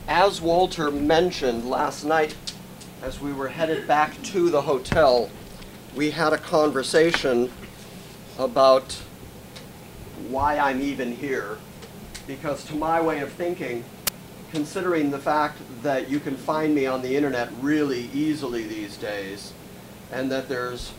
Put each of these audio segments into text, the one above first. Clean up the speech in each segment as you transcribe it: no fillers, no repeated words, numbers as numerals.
As Walter mentioned last night, as we were headed back to the hotel, we had a conversation about why I'm even here. Because to my way of thinking, considering the fact that you can find me on the internet really easily these days, and that there's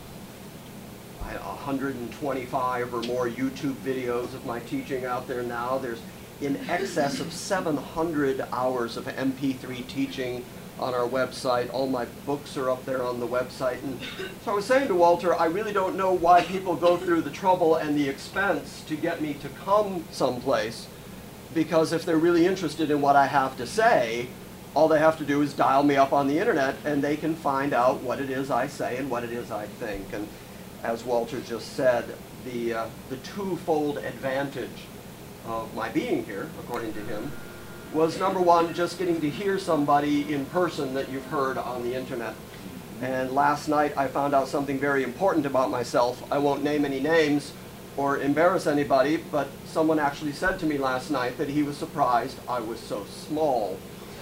125 or more YouTube videos of my teaching out there now, there's in excess of 700 hours of MP3 teaching on our website. All my books are up there on the website. And so I was saying to Walter, I really don't know why people go through the trouble and the expense to get me to come someplace, because if they're really interested in what I have to say, all they have to do is dial me up on the internet and they can find out what it is I say and what it is I think. And as Walter just said, the twofold advantage of my being here, according to him, was number one, just getting to hear somebody in person that you've heard on the internet. And last night I found out something very important about myself. I won't name any names or embarrass anybody, but someone actually said to me last night that he was surprised I was so small.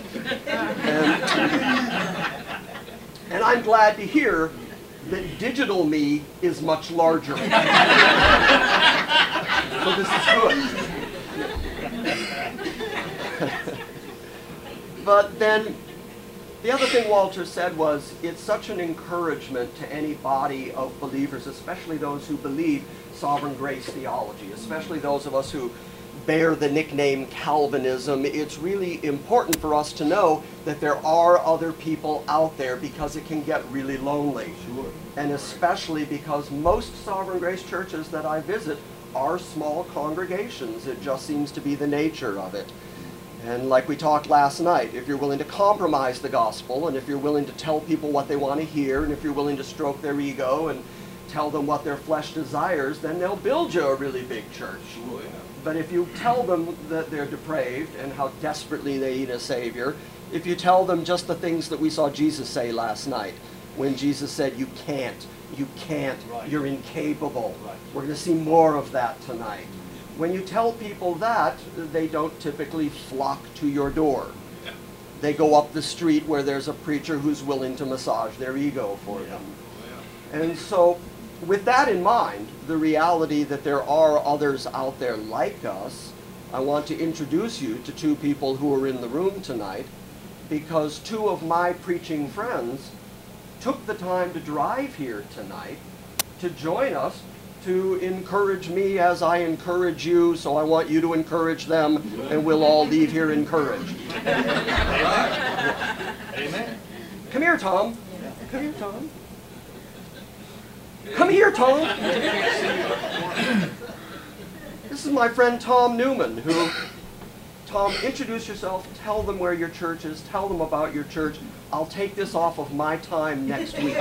And I'm glad to hear that digital me is much larger. So this is good. But then the other thing Walter said was, it's such an encouragement to any body of believers, especially those who believe sovereign grace theology, especially those of us who bear the nickname Calvinism. It's really important for us to know that there are other people out there, because it can get really lonely. Sure. And especially because most sovereign grace churches that I visit are small congregations. It just seems to be the nature of it. And like we talked last night, if you're willing to compromise the gospel, and if you're willing to tell people what they want to hear, and if you're willing to stroke their ego and tell them what their flesh desires, then they'll build you a really big church. Sure, yeah. But if you tell them that they're depraved and how desperately they need a Savior, if you tell them just the things that we saw Jesus say last night, when Jesus said, you can't, right, you're incapable. Right. We're going to see more of that tonight. When you tell people that, they don't typically flock to your door. Yeah. They go up the street where there's a preacher who's willing to massage their ego for them. Yeah. And so, with that in mind, the reality that there are others out there like us, I want to introduce you to two people who are in the room tonight, because two of my preaching friends took the time to drive here tonight to join us, to encourage me as I encourage you. So I want you to encourage them, and we'll all leave here encouraged. Amen. Come here, Tom. Come here, Tom. Come here, Tom. This is my friend Tom Newman, who, Tom, introduce yourself, tell them where your church is, tell them about your church. I'll take this off of my time next week.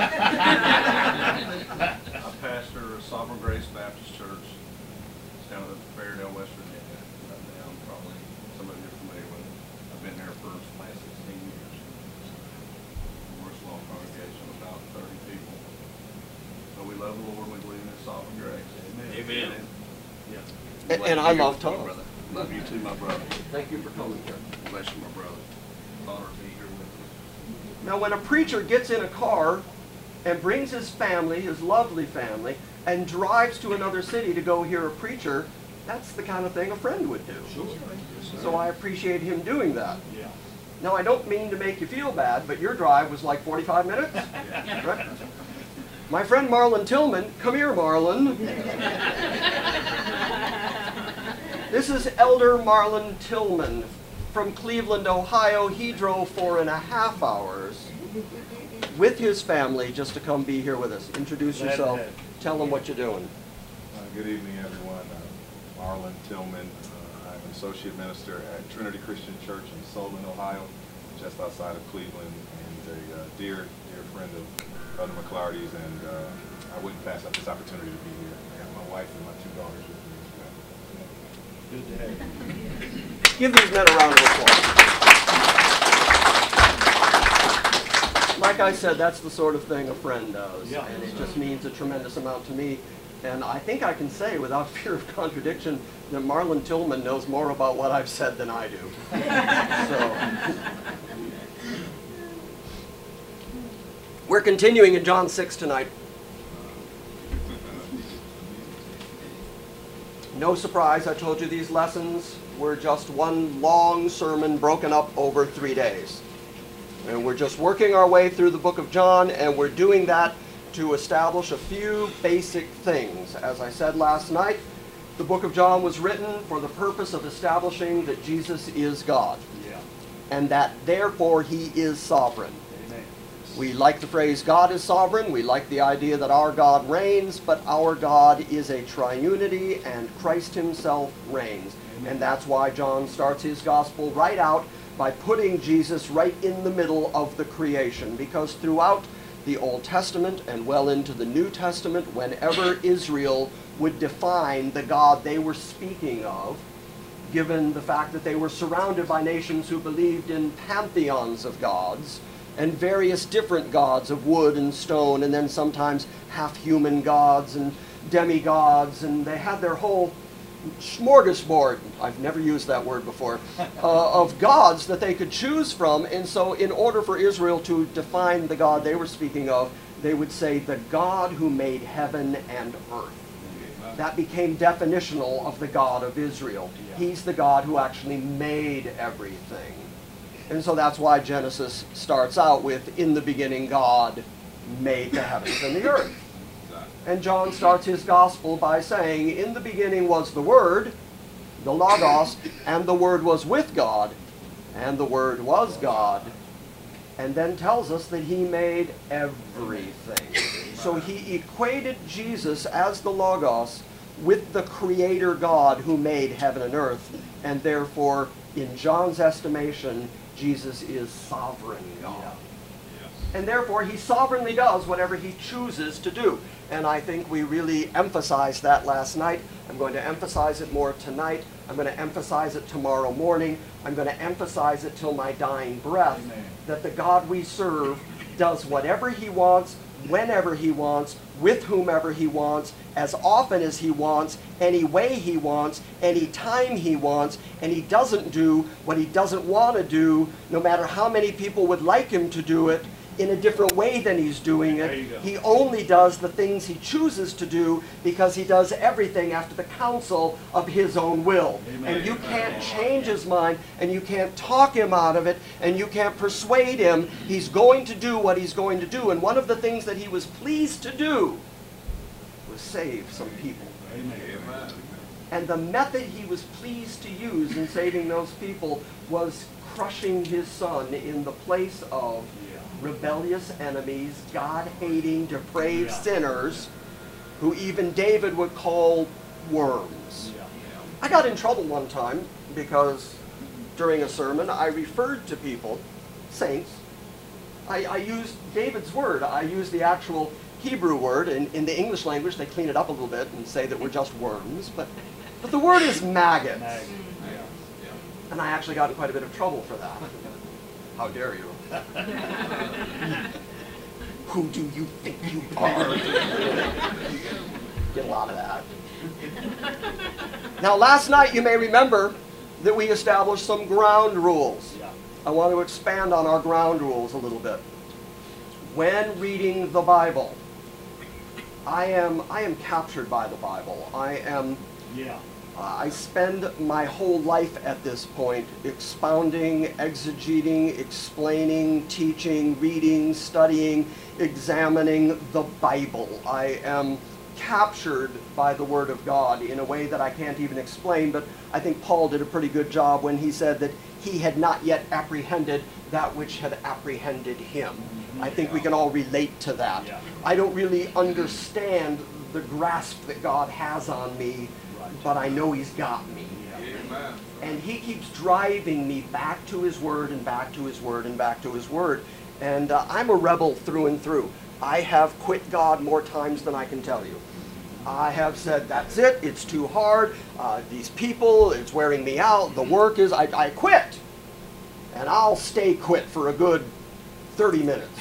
I pastor a Sovereign Grace Baptist Church. It's down at Fairdale, West Virginia. Right now, probably some of you are familiar with it. I've been there for the last 16 years. We're a small congregation, about 30 people. So we love the Lord, we believe in His sovereign grace. Amen. Yeah. And I love Tom. Love you too, my brother. Thank you for coming here. Bless you, my brother. Honor to be here with you. Now, when a preacher gets in a car and brings his family, his lovely family, and drives to another city to go hear a preacher, that's the kind of thing a friend would do. Sure. So I appreciate him doing that. Yeah. Now, I don't mean to make you feel bad, but your drive was like 45 minutes? Right? My friend Marlon Tillman, come here, Marlon. This is Elder Marlon Tillman from Cleveland, Ohio. He drove 4.5 hours with his family just to come be here with us. Introduce yourself. Tell them what you're doing. Good evening, everyone. Marlon Tillman. I'm an associate minister at Trinity Christian Church in Solon, Ohio, just outside of Cleveland, and a dear friend of Brother McClarty's, and I wouldn't pass up this opportunity to be here. I have my wife and my 2 daughters with me as well. Good to have you. Give these men a round of applause. Like I said, that's the sort of thing a friend does, and it just means a tremendous amount to me. And I think I can say, without fear of contradiction, that Marlon Tillman knows more about what I've said than I do. So, continuing in John 6 tonight. No surprise, I told you these lessons were just one long sermon broken up over 3 days. And we're just working our way through the book of John, and we're doing that to establish a few basic things. As I said last night, the book of John was written for the purpose of establishing that Jesus is God, and that therefore he is sovereign. We like the phrase God is sovereign. We like the idea that our God reigns, but our God is a triunity, and Christ himself reigns. And that's why John starts his gospel right out by putting Jesus right in the middle of the creation, because throughout the Old Testament and well into the New Testament, whenever Israel would define the God they were speaking of, given the fact that they were surrounded by nations who believed in pantheons of gods, and various different gods of wood and stone, and then sometimes half-human gods and demigods, and they had their whole smorgasbord, I've never used that word before, of gods that they could choose from. And so in order for Israel to define the God they were speaking of, they would say, the God who made heaven and earth. That became definitional of the God of Israel. He's the God who actually made everything. And so that's why Genesis starts out with, in the beginning God made the heavens and the earth. And John starts his gospel by saying, in the beginning was the Word, the Logos, and the Word was with God, and the Word was God. And then tells us that he made everything. So he equated Jesus as the Logos with the Creator God who made heaven and earth. And therefore, in John's estimation, Jesus is sovereign God. And therefore, he sovereignly does whatever he chooses to do. And I think we really emphasized that last night. I'm going to emphasize it more tonight. I'm going to emphasize it tomorrow morning. I'm going to emphasize it till my dying breath. Amen. That the God we serve does whatever he wants, whenever he wants, with whomever he wants, as often as he wants, any way he wants, any time he wants, and he doesn't do what he doesn't want to do, no matter how many people would like him to do it, in a different way than he's doing it. He only does the things he chooses to do because he does everything after the counsel of his own will. Amen. And you can't change his mind, and you can't talk him out of it, and you can't persuade him. He's going to do what he's going to do. And one of the things that he was pleased to do was save some people. Amen. And the method he was pleased to use in saving those people was crushing his son in the place of rebellious enemies, God-hating, depraved sinners, who even David would call worms. I got in trouble one time because during a sermon I referred to people, saints, I used David's word. I used the actual Hebrew word. In the English language they clean it up a little bit and say that we're just worms, but the word is maggots. And I actually got in quite a bit of trouble for that. How dare you? Who do you think you are? Get a lot of that. Now, last night you may remember that we established some ground rules. I want to expand on our ground rules a little bit. When reading the Bible, I am captured by the Bible. I spend my whole life at this point expounding, exegeting, explaining, teaching, reading, studying, examining the Bible. I am captured by the Word of God in a way that I can't even explain, but I think Paul did a pretty good job when he said that he had not yet apprehended that which had apprehended him. I think we can all relate to that. I don't really understand the grasp that God has on me, but I know he's got me. And he keeps driving me back to his word and back to his word and back to his word. And I'm a rebel through and through. I have quit God more times than I can tell you. I have said, that's it, it's too hard, these people, it's wearing me out, the work is, I quit. And I'll stay quit for a good 30 minutes.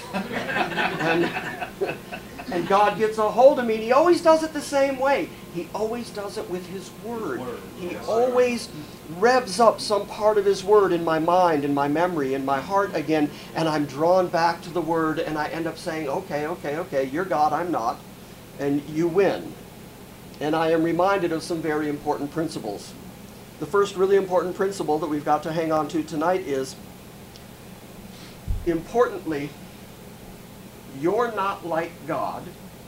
And God gets a hold of me, and he always does it the same way. He always does it with his word. He always revs up some part of his word in my mind, in my memory, in my heart again, and I'm drawn back to the word, and I end up saying, okay, you're God, I'm not, and you win. And I am reminded of some very important principles. The first really important principle that we've got to hang on to tonight is, importantly, you're not like God.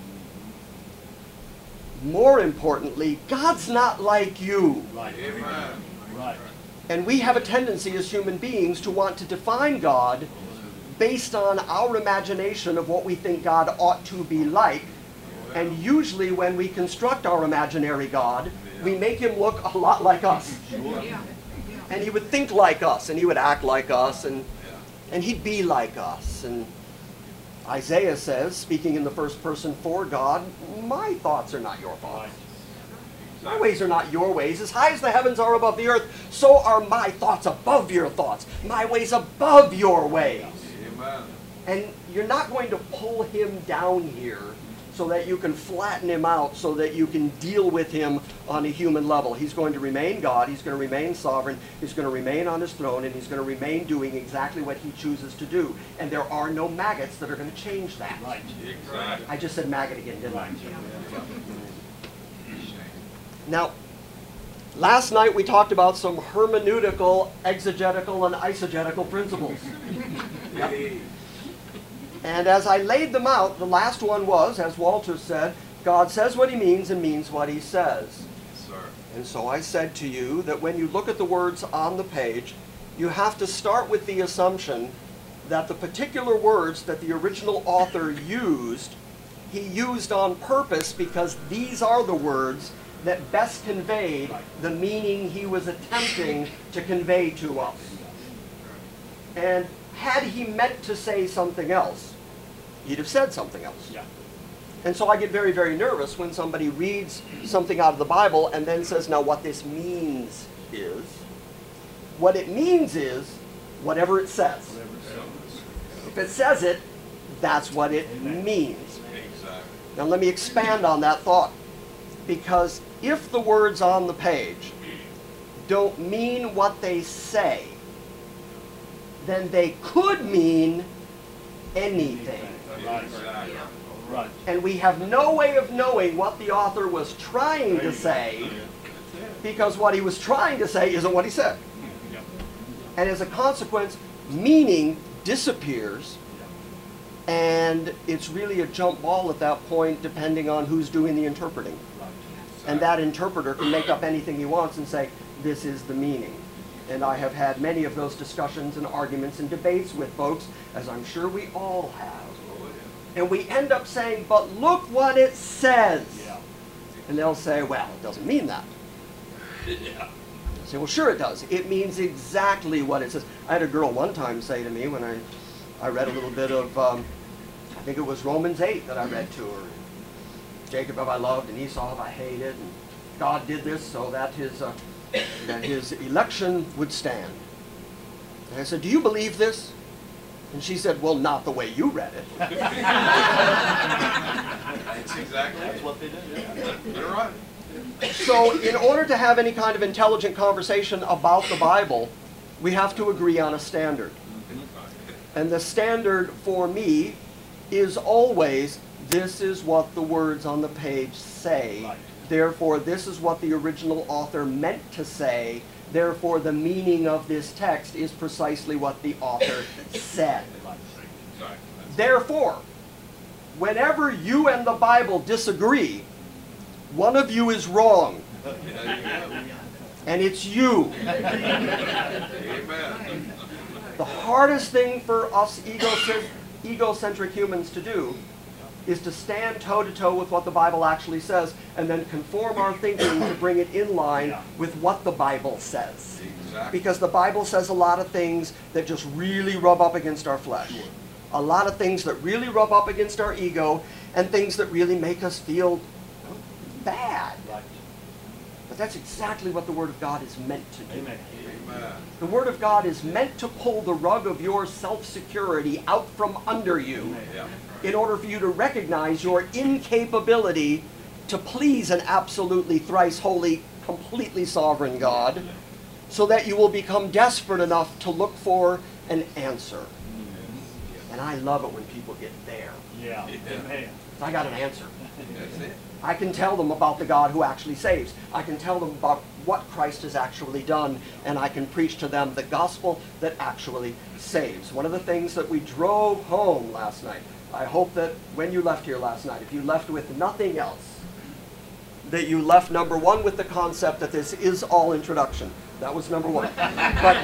More importantly, God's not like you. Right. Amen. Right. And we have a tendency as human beings to want to define God based on our imagination of what we think God ought to be like. And usually when we construct our imaginary God, we make him look a lot like us. And he would think like us, and he would act like us, and he'd be like us. And Isaiah says, speaking in the first person for God, my thoughts are not your thoughts. My ways are not your ways. As high as the heavens are above the earth, so are my thoughts above your thoughts. My ways above your ways. Amen. And you're not going to pull him down here so that you can flatten him out, so that you can deal with him on a human level. He's going to remain God. He's going to remain sovereign. He's going to remain on his throne, and he's going to remain doing exactly what he chooses to do. And there are no maggots that are going to change that. Right. Exactly. I just said maggot again, didn't I? Right. Now, last night we talked about some hermeneutical, exegetical, and eisegetical principles. Yep. And as I laid them out, the last one was, as Walter said, God says what he means and means what he says. Yes, sir. And so I said to you that when you look at the words on the page, you have to start with the assumption that the particular words that the original author used, he used on purpose because these are the words that best conveyed the meaning he was attempting to convey to us. And had he meant to say something else, he'd have said something else. Yeah. And so I get very, very nervous when somebody reads something out of the Bible and then says, now what this means is, what it means is whatever it says. If it says it, that's what it means. Exactly. Now let me expand on that thought. Because if the words on the page don't mean what they say, then they could mean anything. Right. Exactly. Right. And we have no way of knowing what the author was trying to say, because what he was trying to say isn't what he said. Yeah. And as a consequence, meaning disappears, and it's really a jump ball at that point depending on who's doing the interpreting. Right. And that interpreter can make up anything he wants and say, this is the meaning. And I have had many of those discussions and arguments and debates with folks, as I'm sure we all have. And we end up saying, but look what it says. Yeah. And they'll say, well, it doesn't mean that. Yeah. I say, well, sure it does. It means exactly what it says. I had a girl one time say to me when I read a little bit of, I think it was Romans 8 that I read to her. Jacob have I loved and Esau have I hated. And God did this so that his election would stand. And I said, do you believe this? And she said, well, not the way you read it. That's exactly That's what they did. Yeah. You're right. So in order to have any kind of intelligent conversation about the Bible, we have to agree on a standard. And the standard for me is always, this is what the words on the page say. Right. Therefore, this is what the original author meant to say. Therefore, the meaning of this text is precisely what the author said. Exactly. Therefore, whenever you and the Bible disagree, one of you is wrong, There you go. and it's you. Amen. The hardest thing for us egocentric humans to do is to stand toe-to-toe with what the Bible actually says and then conform our thinking to bring it in line with what the Bible says. Exactly. Because the Bible says a lot of things that just really rub up against our flesh. A lot of things that really rub up against our ego, and things that really make us feel bad. Right. But But that's exactly what the Word of God is meant to do. Amen. The Word of God is meant to pull the rug of your self-security out from under you in order for you to recognize your incapability to please an absolutely thrice holy, completely sovereign God, so that you will become desperate enough to look for an answer. And I love it when people get there. Yeah. Amen. I got an answer. That's it. I can tell them about the God who actually saves. I can tell them about what Christ has actually done, and I can preach to them the gospel that actually saves. One of the things that we drove home last night, I hope that when you left here last night, if you left with nothing else, that you left, number one, with the concept that this is all introduction. That was number one. But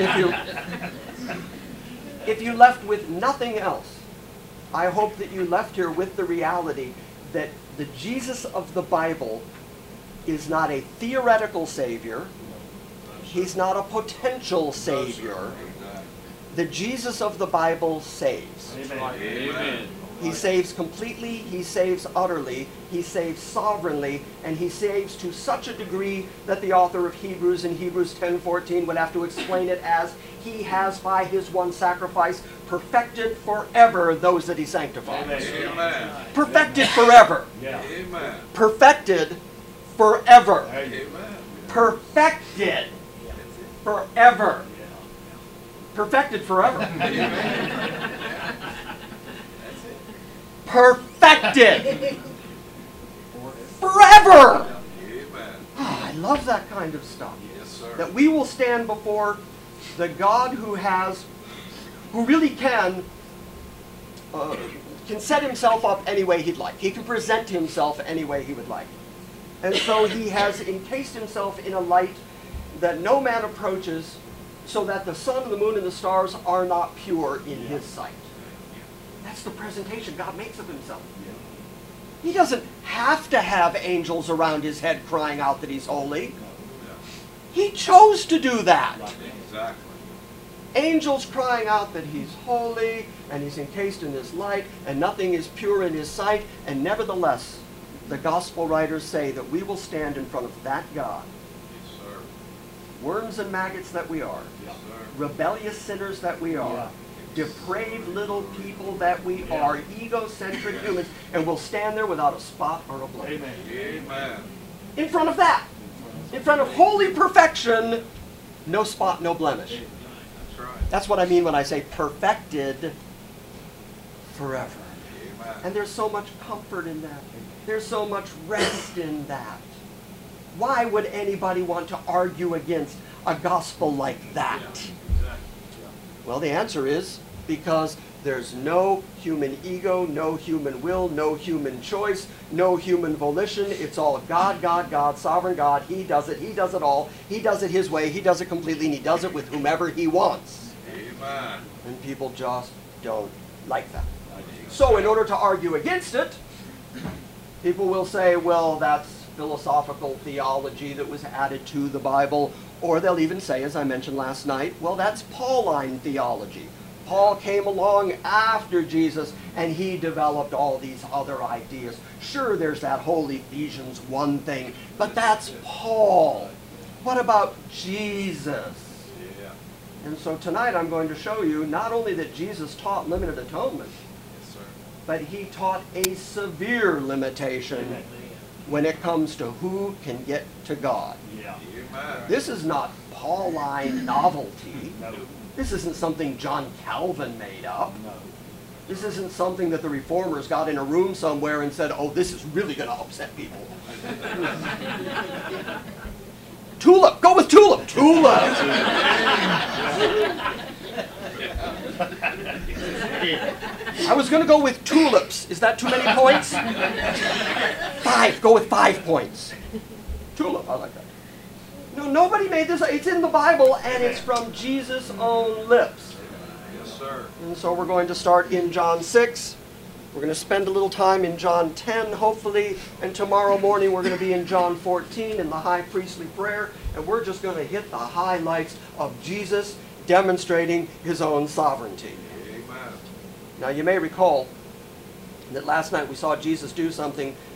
if you left with nothing else, I hope that you left here with the reality that the Jesus of the Bible is not a theoretical Savior. He's not a potential Savior. The Jesus of the Bible saves. Amen. Amen. He saves completely, he saves utterly, he saves sovereignly, and he saves to such a degree that the author of Hebrews in Hebrews 10:14 would have to explain it as, he has by his one sacrifice perfected forever those that he sanctifies. Amen. Perfected forever. Yeah. Amen. Perfected forever. Amen. Perfected forever. Perfected forever. Perfected forever. Amen. Ah, I love that kind of stuff. Yes, sir. That we will stand before the God who really can set himself up any way he'd like. He can present himself any way he would like. And so he has encased himself in a light that no man approaches, so that the sun and the moon and the stars are not pure in his sight. That's the presentation God makes of himself. He doesn't have to have angels around his head crying out that he's holy. He chose to do that. Exactly. Angels crying out that he's holy and he's encased in his light and nothing is pure in his sight. And nevertheless, the gospel writers say that we will stand in front of that God. Yes, sir. Worms and maggots that we are. Yes, sir. Rebellious sinners that we are. Yeah. Depraved little people that we are. Egocentric humans. And we'll stand there without a spot or a blemish. Amen. Amen. In front of that. In front of holy perfection. No spot, no blemish. That's right. That's what I mean when I say perfected forever. Amen. And there's so much comfort in that. There's so much rest in that. Why would anybody want to argue against a gospel like that? Well, the answer is because there's no human ego, no human will, no human choice, no human volition. It's all God, God, God, sovereign God. He does it all. He does it his way, he does it completely, and he does it with whomever he wants. Amen. And people just don't like that. So in order to argue against it, people will say, well, that's philosophical theology that was added to the Bible. Or they'll even say, as I mentioned last night, well, that's Pauline theology. Paul came along after Jesus, and he developed all these other ideas. Sure, there's that whole Ephesians 1 thing, but that's Paul. What about Jesus? Yeah. And so tonight I'm going to show you not only that Jesus taught limited atonement, Yes, sir. but he taught a severe limitation when it comes to who can get to God. Yeah. Amen. This is not Pauline novelty. No. This isn't something John Calvin made up. No. This isn't something that the reformers got in a room somewhere and said, oh, this is really going to upset people. Tulip, go with tulip. Tulip. I was going to go with tulips. Is that too many points? 5. Go with 5 points. Tulip, I like that. No, nobody made this. It's in the Bible, and it's from Jesus' own lips. Yes, sir. And so we're going to start in John 6. We're going to spend a little time in John 10, hopefully. And tomorrow morning we're going to be in John 14 in the high priestly prayer. And we're just going to hit the highlights of Jesus demonstrating his own sovereignty. Amen. Now you may recall that last night we saw Jesus do something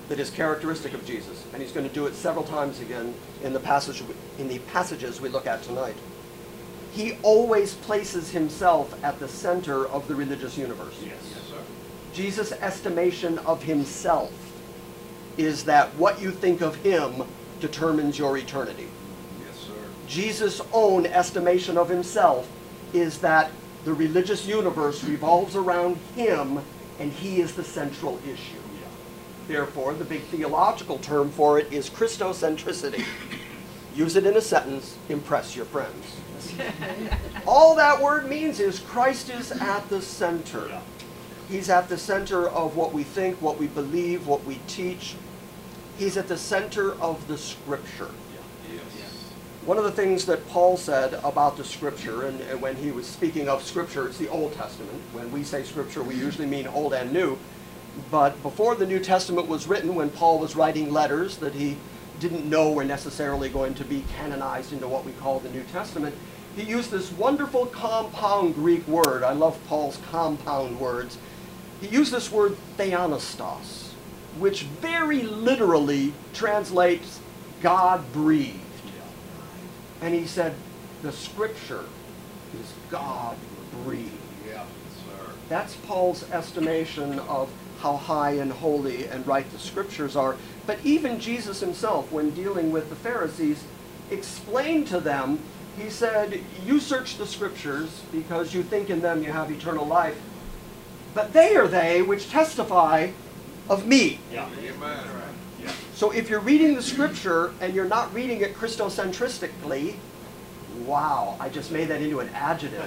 that is characteristic of Jesus, and he's going to do it several times again in the passages we look at tonight. He always places himself at the center of the religious universe. Yes, sir. Jesus' estimation of himself is that what you think of him determines your eternity. Yes, sir. Jesus' own estimation of himself is that the religious universe revolves around him and he is the central issue. Therefore, the big theological term for it is Christocentricity. Use it in a sentence, impress your friends. All that word means is Christ is at the center. He's at the center of what we think, what we believe, what we teach. He's at the center of the Scripture. One of the things that Paul said about the Scripture, and when he was speaking of Scripture, it's the Old Testament. When we say Scripture, we usually mean Old and New. But before the New Testament was written, when Paul was writing letters that he didn't know were necessarily going to be canonized into what we call the New Testament, he used this wonderful compound Greek word. I love Paul's compound words. He used this word theopneustos, which very literally translates God-breathed. And he said, the Scripture is God-breathed. Yeah, sir. That's Paul's estimation of how high and holy and right the Scriptures are. But even Jesus himself, when dealing with the Pharisees, explained to them, he said, you search the Scriptures because you think in them you have eternal life, but they are they which testify of me. Yeah. Amen. Yeah. So if you're reading the Scripture and you're not reading it Christocentristically, wow, I just made that into an adjective.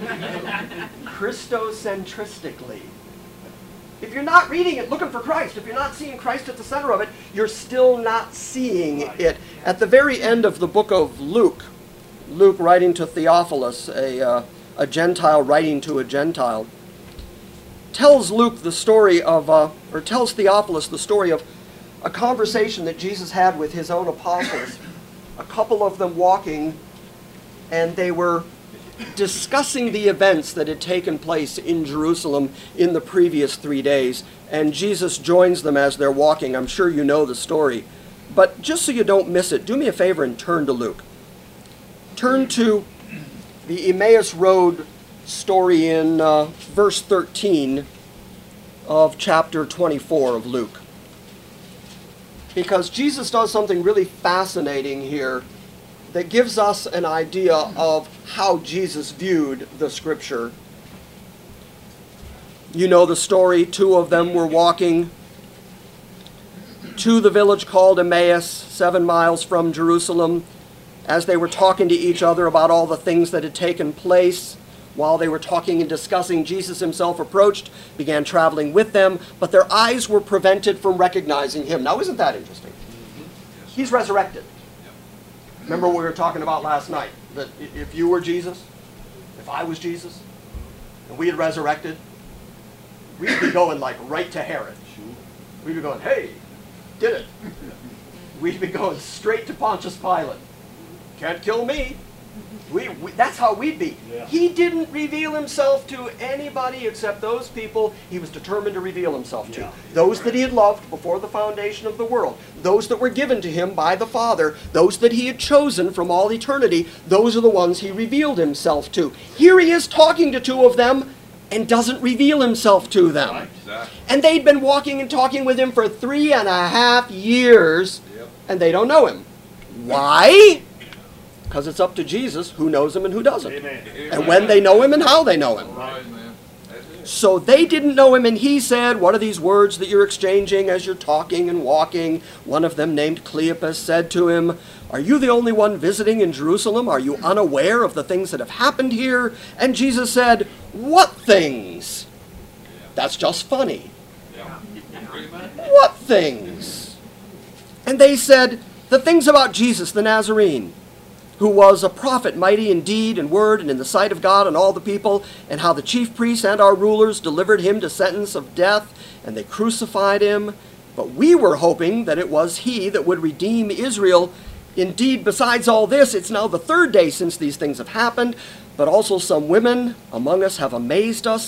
Christocentristically. If you're not reading it looking for Christ, if you're not seeing Christ at the center of it, you're still not seeing it. At the very end of the book of Luke, Luke writing to Theophilus, a Gentile writing to a Gentile, tells Luke the story of, or tells Theophilus the story of a conversation that Jesus had with his own apostles. A couple of them walking, and they were discussing the events that had taken place in Jerusalem in the previous 3 days. And Jesus joins them as they're walking. I'm sure you know the story. But just so you don't miss it, do me a favor and turn to Luke. Turn to the Emmaus Road story in verse 13 of chapter 24 of Luke. Because Jesus does something really fascinating here that gives us an idea of how Jesus viewed the Scripture. You know the story. Two of them were walking to the village called Emmaus, 7 miles from Jerusalem. As they were talking to each other about all the things that had taken place, while they were talking and discussing, Jesus himself approached, began traveling with them, but their eyes were prevented from recognizing him. Now, isn't that interesting? He's resurrected. Remember what we were talking about last night? That if you were Jesus, if I was Jesus, and we had resurrected, we'd be going like right to Herod. We'd be going, hey, did it. We'd be going straight to Pontius Pilate. Can't kill me. That's how we'd be. Yeah. He didn't reveal himself to anybody except those people he was determined to reveal himself to. Yeah. Those that he had loved before the foundation of the world. Those that were given to him by the Father. Those that he had chosen from all eternity. Those are the ones he revealed himself to. Here he is talking to two of them and doesn't reveal himself to them. Right. Exactly. And they'd been walking and talking with him for 3.5 years, Yep. and they don't know him. Why? Because it's up to Jesus who knows him and who doesn't. Amen. And when they know him and how they know him. Right, man. That's it. So they didn't know him, and he said, what are these words that you're exchanging as you're talking and walking? One of them, named Cleopas, said to him, are you the only one visiting in Jerusalem? Are you unaware of the things that have happened here? And Jesus said, what things? That's just funny. Yeah. What things? And they said, the things about Jesus the Nazarene, who was a prophet, mighty in deed and word and in the sight of God and all the people, and how the chief priests and our rulers delivered him to sentence of death, and they crucified him. But we were hoping that it was he that would redeem Israel. Indeed, besides all this, it's now the 3rd day since these things have happened, but also some women among us have amazed us.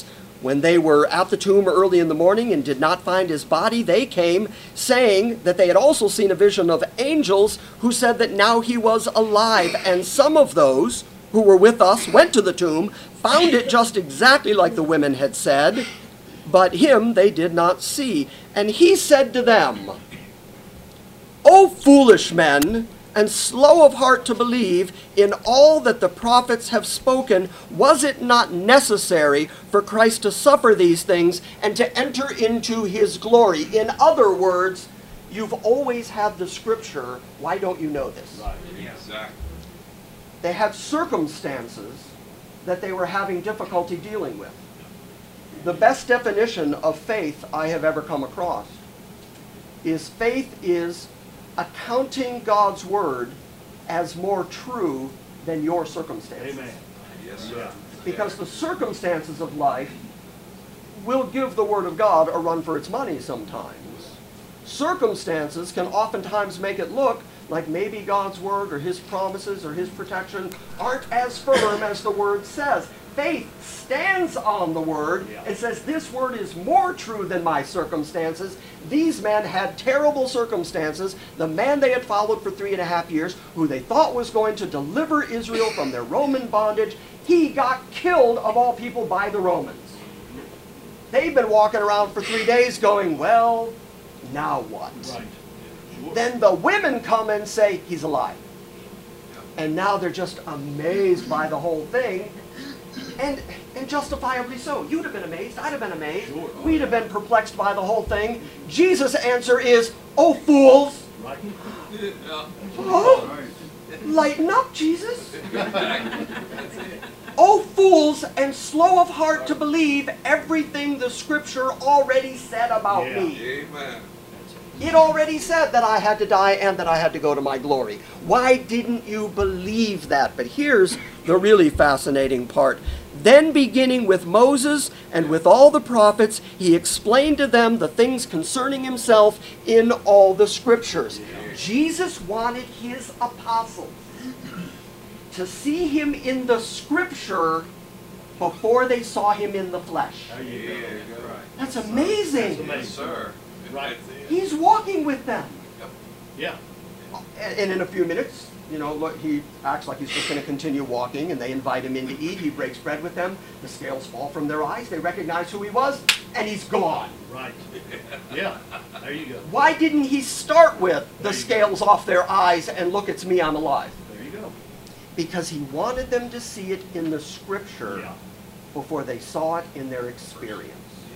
When they were at the tomb early in the morning and did not find his body, they came, saying that they had also seen a vision of angels who said that now he was alive. And some of those who were with us went to the tomb, found it just exactly like the women had said, but him they did not see. And he said to them, O foolish men, and slow of heart to believe in all that the prophets have spoken, was it not necessary for Christ to suffer these things and to enter into his glory? In other words, you've always had the scripture. Why don't you know this? Right. Exactly. They had circumstances that they were having difficulty dealing with. The best definition of faith I have ever come across is faith is accounting God's word as more true than your circumstances. Amen. Yes, sir. Because the circumstances of life will give the word of God a run for its money sometimes. Circumstances can oftentimes make it look like maybe God's word or his promises or his protection aren't as firm as the word says. Faith stands on the word and says, this word is more true than my circumstances. These men had terrible circumstances. The man they had followed for 3.5 years, who they thought was going to deliver Israel from their Roman bondage, he got killed, of all people, by the Romans. They've been walking around for 3 days going, well, now what? Right. Sure. Then the women come and say, he's alive. And now they're just amazed by the whole thing. And justifiably so. You'd have been amazed. I'd have been amazed. Sure. We'd have been perplexed by the whole thing. Jesus' answer is, oh, fools. Right. Oh, lighten up, Jesus. Oh, fools, and slow of heart to believe everything the scripture already said about me. Amen. It already said that I had to die and that I had to go to my glory. Why didn't you believe that? But here's the really fascinating part. Then beginning with Moses and with all the prophets, he explained to them the things concerning himself in all the scriptures. Jesus wanted his apostles to see him in the scripture before they saw him in the flesh. There you go. That's amazing. That's amazing. Sir. Right. He's walking with them. Yeah. And in a few minutes, you know, look, he acts like he's just going to continue walking, and they invite him in to eat. He breaks bread with them. The scales fall from their eyes. They recognize who he was, and he's gone. Right. Yeah. There you go. Why didn't he start with the scales off their eyes and look, it's me, I'm alive? There you go. Because he wanted them to see it in the scripture Yeah. before they saw it in their experience.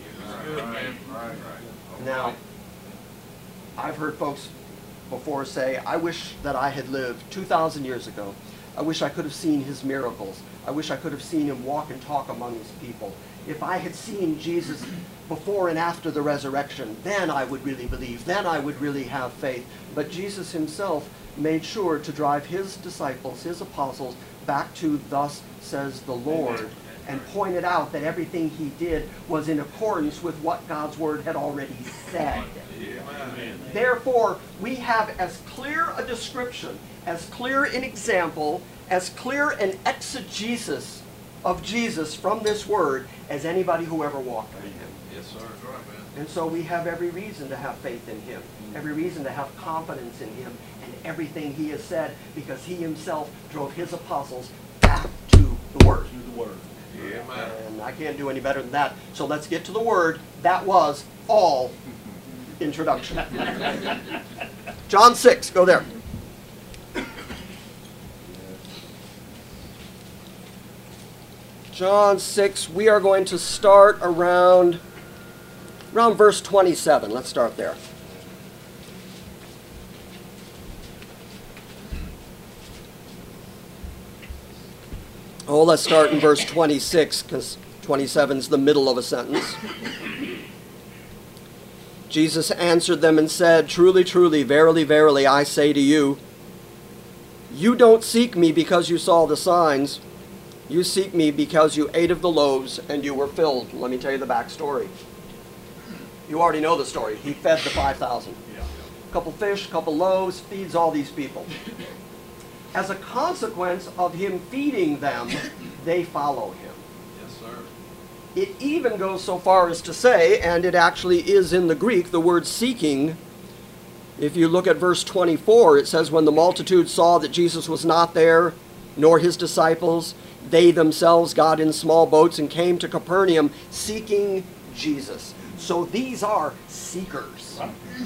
Right. Now, I've heard folks before say, I wish that I had lived 2,000 years ago. I wish I could have seen his miracles. I wish I could have seen him walk and talk among his people. If I had seen Jesus before and after the resurrection, then I would really believe. Then I would really have faith. But Jesus himself made sure to drive his disciples, his apostles, back to thus says the Lord, and pointed out that everything he did was in accordance with what God's word had already said. Amen. Therefore, we have as clear a description, as clear an example, as clear an exegesis of Jesus from this word as anybody who ever walked with him. Yes, sir. That's right, man. And so we have every reason to have faith in him, every reason to have confidence in him and everything he has said, because he himself drove his apostles back to the word. Do the word. Amen. And I can't do any better than that. So let's get to the word. That was all introduction. John 6, go there. John 6, we are going to start around verse 27. Let's start there. Oh, let's start in verse 26, because 27 is the middle of a sentence. Jesus answered them and said, Truly, truly, verily, verily, I say to you, you don't seek me because you saw the signs. You seek me because you ate of the loaves and you were filled. Let me tell you the backstory. You already know the story. He fed the 5,000. Yeah. A couple fish, a couple loaves, feeds all these people. As a consequence of him feeding them, they follow him. Yes, sir. It even goes so far as to say, and it actually is in the Greek, the word seeking. If you look at verse 24, it says, when the multitude saw that Jesus was not there, nor his disciples, they themselves got in small boats and came to Capernaum seeking Jesus. So these are seekers.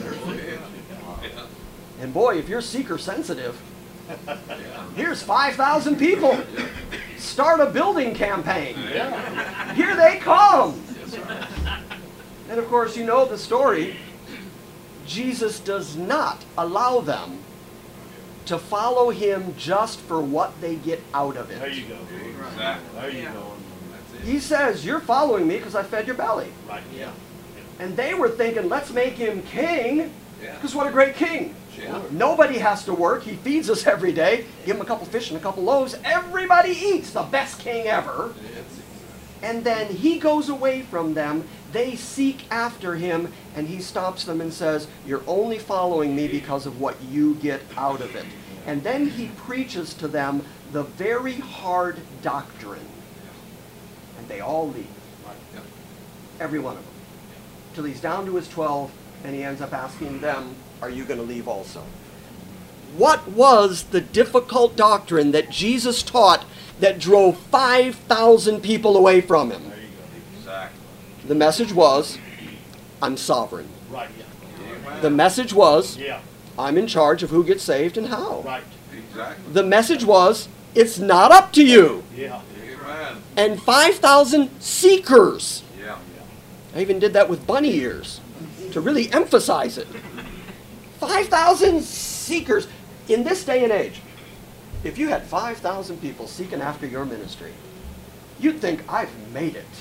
And boy, if you're seeker sensitive, here's 5,000 people. Start a building campaign. Here they come. And of course, you know the story. Jesus does not allow them to follow him just for what they get out of There it. you go. Exactly. There you go. He says, you're following me because I fed your belly. Right, yeah. And they were thinking, let's make him king, Yeah. because what a great king. Yeah. Nobody has to work. He feeds us every day. Give him a couple fish and a couple loaves. Everybody eats. The best king ever. And then he goes away from them. They seek after him, and he stops them and says, you're only following me because of what you get out of it. And then he preaches to them the very hard doctrine. And they all leave. Every one of them. Till he's down to his 12, and he ends up asking them, are you going to leave also? What was the difficult doctrine that Jesus taught that drove 5,000 people away from him? There you go. Exactly. The message was, I'm sovereign. Right, yeah. Amen. The message was, Yeah, I'm in charge of who gets saved and how. right. Exactly. The message was, it's not up to you. Yeah. Amen. And 5,000 seekers. Yeah. I even did that with bunny ears to really emphasize it. 5,000 seekers. In this day and age, if you had 5,000 people seeking after your ministry, you'd think, I've made it.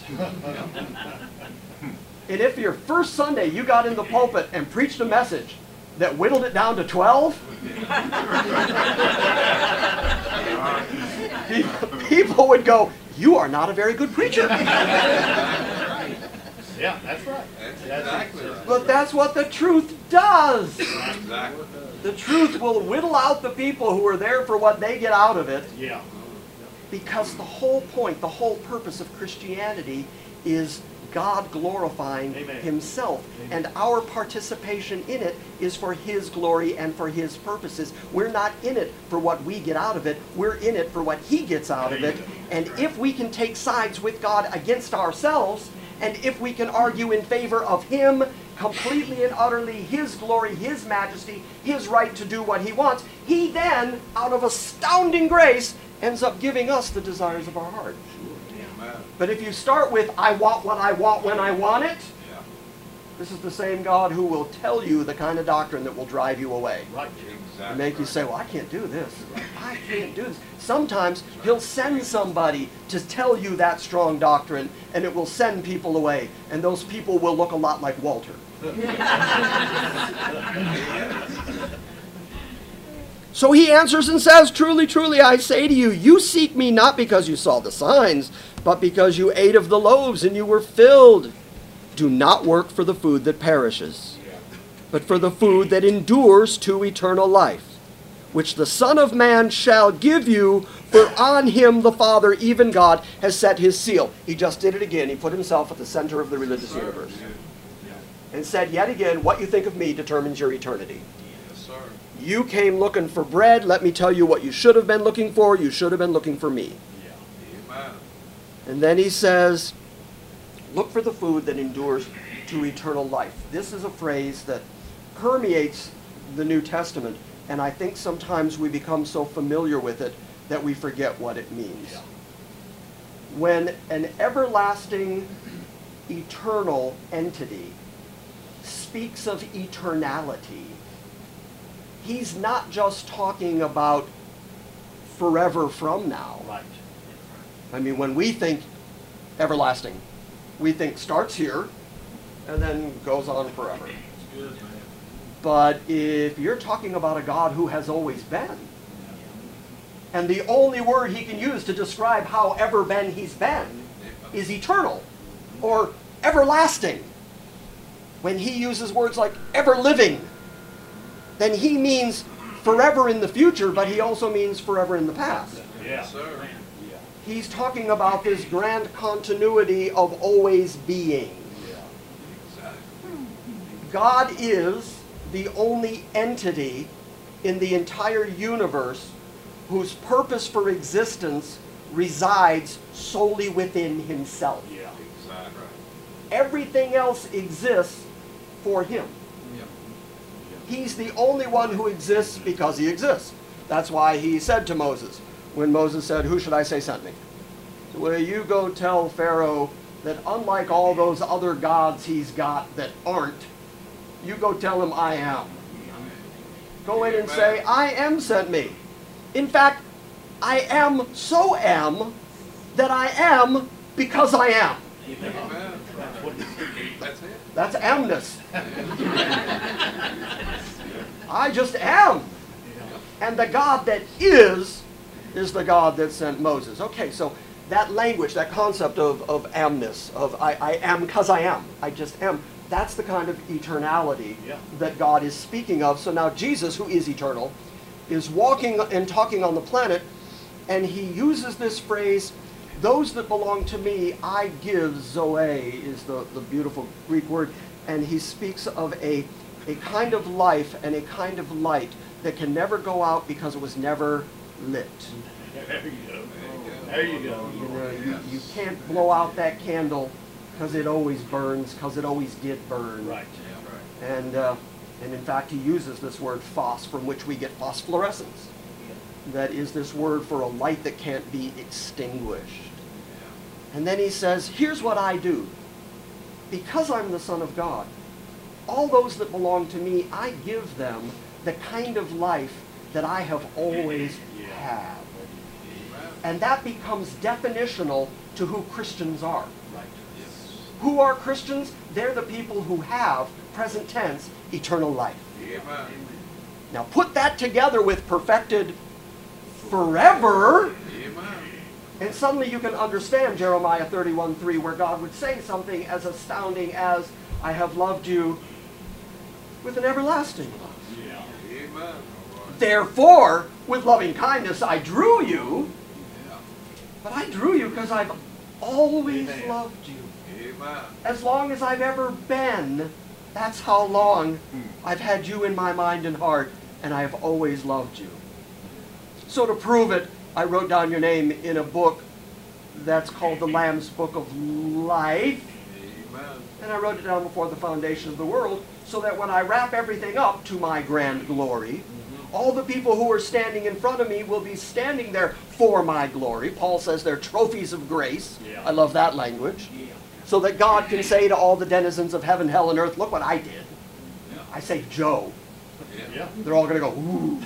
And if your first Sunday you got in the pulpit and preached a message that whittled it down to 12, people would go, you are not a very good preacher. Yeah, that's right. That's exactly right. But that's what the truth does. Exactly. The truth will whittle out the people who are there for what they get out of it, Yeah. because the whole point, the whole purpose of Christianity is God glorifying Amen. himself. Amen. And our participation in it is for his glory and for his purposes. We're not in it for what we get out of it. We're in it for what he gets out of it. And if we can take sides with God against ourselves, and if we can argue in favor of him, completely and utterly his glory, his majesty, his right to do what he wants, he then, out of astounding grace, ends up giving us the desires of our heart. Amen. But if you start with, I want what I want when I want it, Yeah. this is the same God who will tell you the kind of doctrine that will drive you away. Right. Exactly. And make you say, well, I can't do this. I can't do this. Sometimes he'll send somebody to tell you that strong doctrine, and it will send people away. And those people will look a lot like Walter. So he answers and says, truly, truly, I say to you, you seek me not because you saw the signs, but because you ate of the loaves and you were filled. Do not work for the food that perishes, but for the food that endures to eternal life, which the Son of Man shall give you, for on him the Father, even God, has set his seal. He just did it again. He put himself at the center of the religious universe. And said yet again, what you think of me determines your eternity. Yes, sir. You came looking for bread. Let me tell you what you should have been looking for. You should have been looking for me. Amen. And then he says, look for the food that endures to eternal life. This is a phrase that permeates the New Testament, and I think sometimes we become so familiar with it that we forget what it means. When an everlasting, eternal entity speaks of eternality, he's not just talking about forever from now. Right. I mean, when we think everlasting, we think starts here and then goes on forever. But if you're talking about a God who has always been, and the only word he can use to describe how ever been he's been is eternal or everlasting, when he uses words like ever living, then he means forever in the future, but he also means forever in the past. Yeah. Yes, sir. he's talking about this grand continuity of always being. God is the only entity in the entire universe whose purpose for existence resides solely within himself. Yeah. Exactly. Everything else exists for him. He's the only one who exists because he exists. That's why he said to Moses, when Moses said, "Who should I say sent me?" Well, you go tell Pharaoh that unlike all those other gods he's got that aren't, you go tell him I am. Go in and say, I am sent me. In fact, I am so am that I am because I am. Amen. That's it. That's amness. I just am. And the God that is the God that sent Moses. Okay, so that language, that concept of amness, of I am because I am, I just am, that's the kind of eternality that God is speaking of. So now Jesus, who is eternal, is walking and talking on the planet, and he uses this phrase, those that belong to me, I give, zoe is the beautiful Greek word, and he speaks of a kind of life and a kind of light that can never go out because it was never lit. There you go. There you go. You know, you can't blow out that candle because it always burns, because it always did burn. Right. And in fact, he uses this word phos, from which we get phosphorescence. That is this word for a light that can't be extinguished. And then he says, here's what I do. Because I'm the Son of God, all those that belong to me, I give them the kind of life that I have always had. And that becomes definitional to who Christians are. Right. Who are Christians? They're the people who have, present tense, eternal life. Amen. Now put that together with perfected forever, Amen. and suddenly you can understand Jeremiah 31:3, where God would say something as astounding as, I have loved you with an everlasting love. Yeah. Amen. Therefore, with loving kindness I drew you, but I drew you because I've always Amen. loved you. Amen. As long as I've ever been, that's how long I've had you in my mind and heart, and I have always loved you. So to prove it, I wrote down your name in a book that's called the Lamb's Book of Life, Amen. and I wrote it down before the foundation of the world, so that when I wrap everything up to my grand glory, all the people who are standing in front of me will be standing there for my glory. Paul says they're trophies of grace. Yeah. I love that language. So that God can say to all the denizens of heaven, hell, and earth, look what I did. I saved Joe. Yeah. They're all going to go, ooh.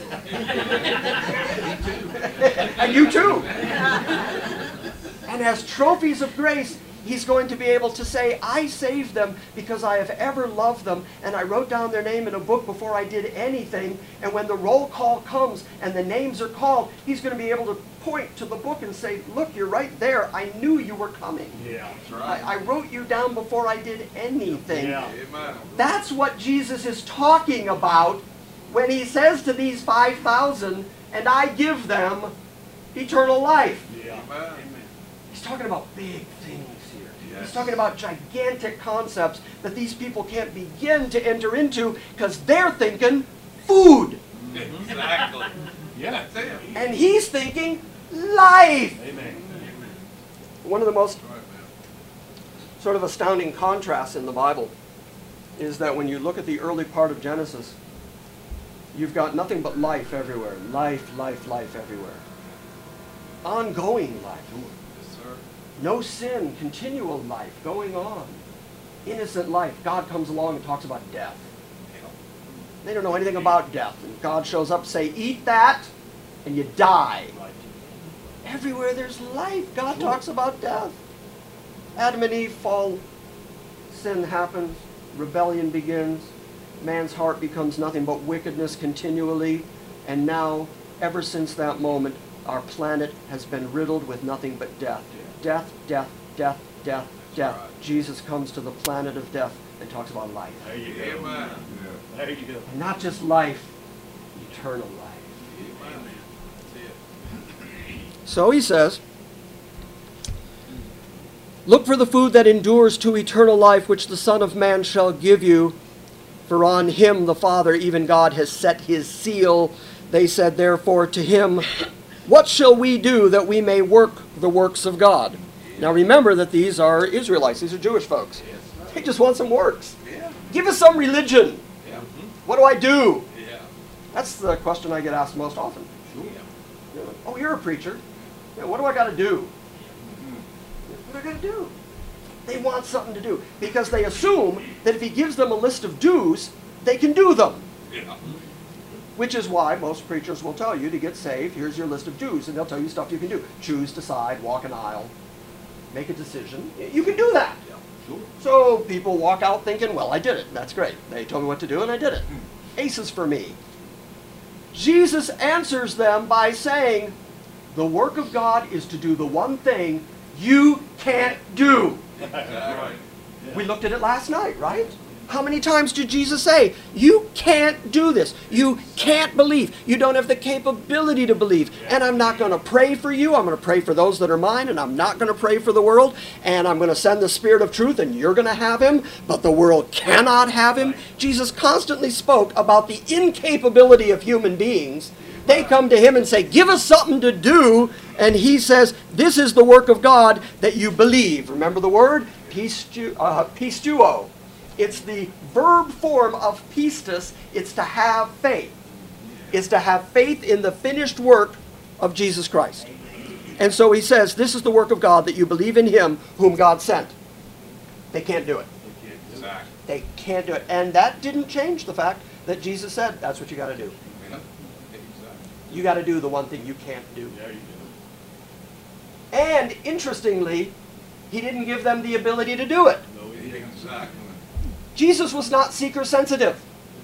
And you too. And as trophies of grace, he's going to be able to say, I saved them because I have ever loved them, and I wrote down their name in a book before I did anything, and when the roll call comes and the names are called, he's going to be able to point to the book and say, look, you're right there. I knew you were coming. Yeah. That's right. I wrote you down before I did anything. Yeah. Amen. That's what Jesus is talking about when he says to these 5,000, and I give them eternal life. Yeah. Amen. He's talking about big things here. Yes. He's talking about gigantic concepts that these people can't begin to enter into because they're thinking food. Exactly. Yeah. That's it. And he's thinking life. Amen. One of the most That's right, man. sort of astounding contrasts in the Bible is that when you look at the early part of Genesis, you've got nothing but life everywhere. Life, life, life everywhere. Ongoing life. Yes, sir. No sin, continual life going on. Innocent life. God comes along and talks about death. They don't know anything about death. And God shows up and say, eat that, and you die. Right. Everywhere there's life, God talks about death. Adam and Eve fall, sin happens, rebellion begins, man's heart becomes nothing but wickedness continually, and now, ever since that moment, our planet has been riddled with nothing but death. Death, death, death, death, death. Jesus comes to the planet of death and talks about life. There you go. Amen. There you go. And not just life, eternal life. Amen. That's it. So he says, Look for the food that endures to eternal life, which the Son of Man shall give you. For on him the Father, even God, has set his seal. They said therefore to him, what shall we do that we may work the works of God? Now remember that these are Israelites. These are Jewish folks. They just want some works. Give us some religion. What do I do? That's the question I get asked most often. Oh, you're a preacher. What do I got to do? What do I got to do? They want something to do because they assume that if he gives them a list of do's, they can do them. Which is why most preachers will tell you to get saved, here's your list of do's, and they'll tell you stuff you can do. Choose, decide, walk an aisle, make a decision. You can do that. So people walk out thinking, well, I did it. That's great. They told me what to do and I did it. Aces for me. Jesus answers them by saying, the work of God is to do the one thing you can't do. We looked at it last night, right? How many times did Jesus say, you can't do this. You can't believe. You don't have the capability to believe. And I'm not going to pray for you. I'm going to pray for those that are mine, and I'm not going to pray for the world. And I'm going to send the Spirit of truth, and you're going to have him, but the world cannot have him. Jesus constantly spoke about the incapability of human beings. They come to him and say, give us something to do. And he says, this is the work of God, that you believe. Remember the word? Pistuo. It's the verb form of pistis. It's to have faith. It's to have faith in the finished work of Jesus Christ. And so he says, this is the work of God, that you believe in him whom God sent. They can't do it. They can't do it. And that didn't change the fact that Jesus said, that's what you got to do. You got to do the one thing you can't do. And interestingly, he didn't give them the ability to do it. Jesus was not seeker sensitive.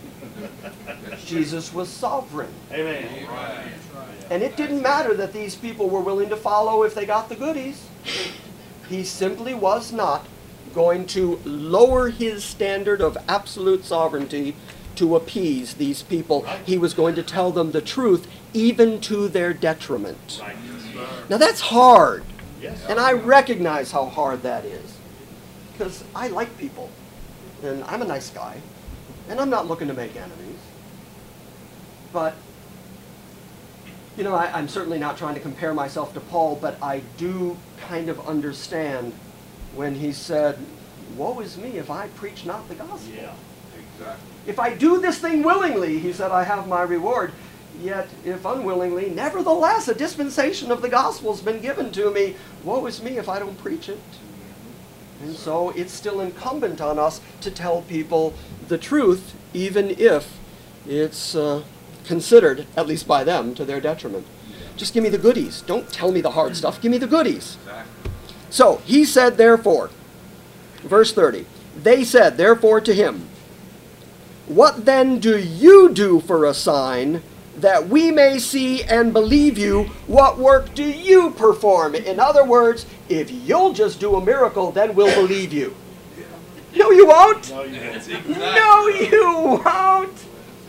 Jesus was sovereign. Amen. And it didn't matter that these people were willing to follow if they got the goodies. He simply was not going to lower his standard of absolute sovereignty to appease these people. He was going to tell them the truth, even to their detriment. Now that's hard. And I recognize how hard that is. Because I like people. And I'm a nice guy. And I'm not looking to make enemies. But, you know, I'm certainly not trying to compare myself to Paul, but I do kind of understand when he said, woe is me if I preach not the gospel. Yeah. If I do this thing willingly, he said, I have my reward. Yet, if unwillingly, nevertheless, a dispensation of the gospel has been given to me. Woe is me if I don't preach it. And so it's still incumbent on us to tell people the truth, even if it's considered, at least by them, to their detriment. Just give me the goodies. Don't tell me the hard stuff. Give me the goodies. So, he said, therefore, verse 30, they said, therefore, to him, what then do you do for a sign, that we may see and believe you? What work do you perform? In other words, if you'll just do a miracle, then we'll believe you. No, you won't. No, you won't. No, you won't.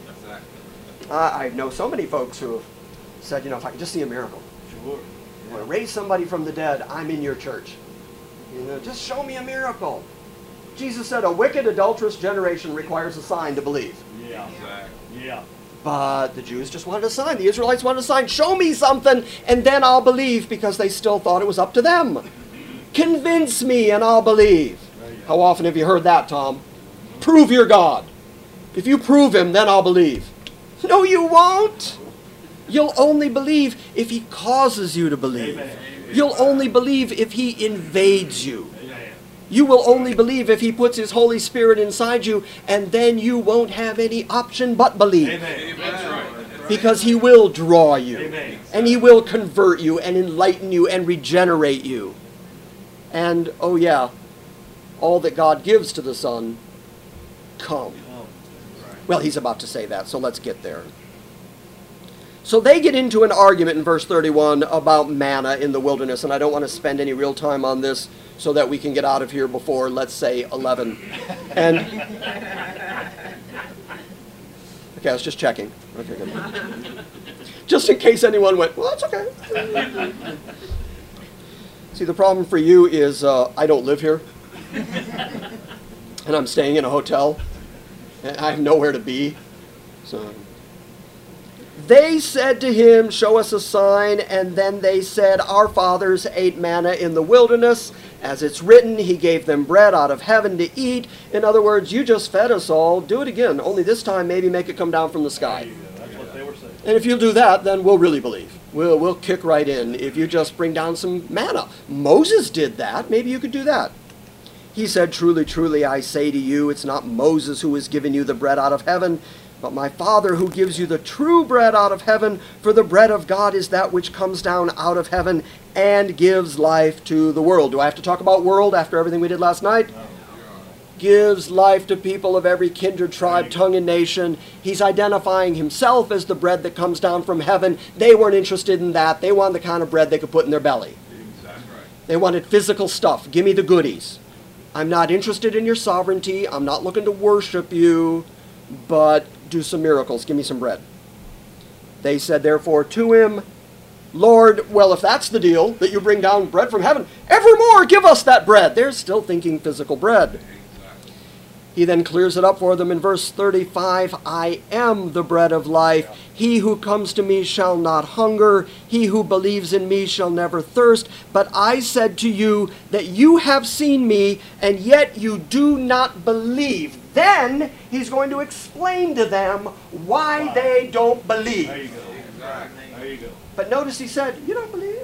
I know so many folks who have said, you know, if I can just see a miracle, Sure. I want to raise somebody from the dead, I'm in your church. You know, just show me a miracle. Jesus said, a wicked, adulterous generation requires a sign to believe. Yeah. Yeah. But the Jews just wanted a sign. The Israelites wanted a sign. Show me something, and then I'll believe, because they still thought it was up to them. Convince me, and I'll believe. How often have you heard that, Tom? Prove your God. If you prove him, then I'll believe. No, you won't. You'll only believe if he causes you to believe. Amen. You'll only believe if he invades you. Amen. You will only believe if he puts his Holy Spirit inside you, and then you won't have any option but believe. Amen. That's right. Because he will draw you. Amen. And he will convert you and enlighten you and regenerate you. And, oh yeah, all that God gives to the Son, come. Well, he's about to say that, so let's get there. So they get into an argument in verse 31 about manna in the wilderness, and I don't want to spend any real time on this so that we can get out of here before, let's say, 11. And okay, I was just checking. Okay, good. Just in case anyone went, well, that's okay. See, the problem for you is I don't live here. And I'm staying in a hotel. And I have nowhere to be. So they said to him, show us a sign. And then they said, our fathers ate manna in the wilderness. As it's written, he gave them bread out of heaven to eat. In other words, you just fed us all. Do it again. Only this time, maybe make it come down from the sky. That's what they were saying. And if you'll do that, then we'll really believe. We'll kick right in if you just bring down some manna. Moses did that. Maybe you could do that. He said, truly, truly, I say to you, it's not Moses who has given you the bread out of heaven, but my Father who gives you the true bread out of heaven. For the bread of God is that which comes down out of heaven and gives life to the world. Do I have to talk about world after everything we did last night? No. Gives life to people of every kindred, tribe, tongue, and nation. He's identifying himself as the bread that comes down from heaven. They weren't interested in that. They wanted the kind of bread they could put in their belly. Exactly right. They wanted physical stuff. Give me the goodies. I'm not interested in your sovereignty. I'm not looking to worship you, but do some miracles. Give me some bread. They said, therefore, to him, Lord, well, if that's the deal, that you bring down bread from heaven, evermore give us that bread. They're still thinking physical bread. He then clears it up for them in verse 35, I am the bread of life. He who comes to me shall not hunger. He who believes in me shall never thirst. But I said to you that you have seen me, and yet you do not believe. Then he's going to explain to them why they don't believe. There you go. There you go. But notice he said, you don't believe?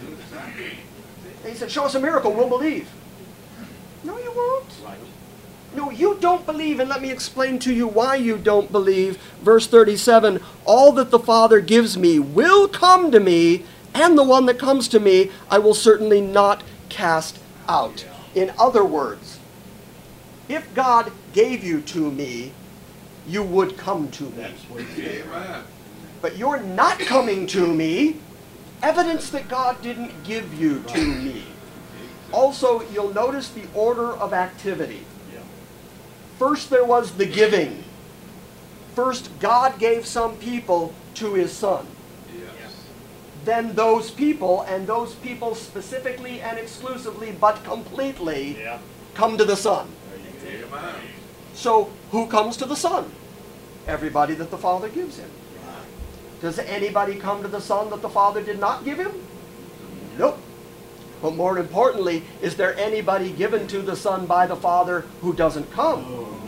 And he said, show us a miracle, we'll believe. No, you won't. Right. No, you don't believe, and let me explain to you why you don't believe. Verse 37, all that the Father gives me will come to me, and the one that comes to me I will certainly not cast out. In other words, if God gave you to me, you would come to me. That's what he said. But you're not coming to me, evidence that God didn't give you to me. Also, you'll notice the order of activity. First there was the giving. First God gave some people to his Son. Yes. Then those people, and those people specifically and exclusively but completely, come to the Son. Amen. So who comes to the Son? Everybody that the Father gives him. Does anybody come to the Son that the Father did not give him? Nope. But more importantly, is there anybody given to the Son by the Father who doesn't come?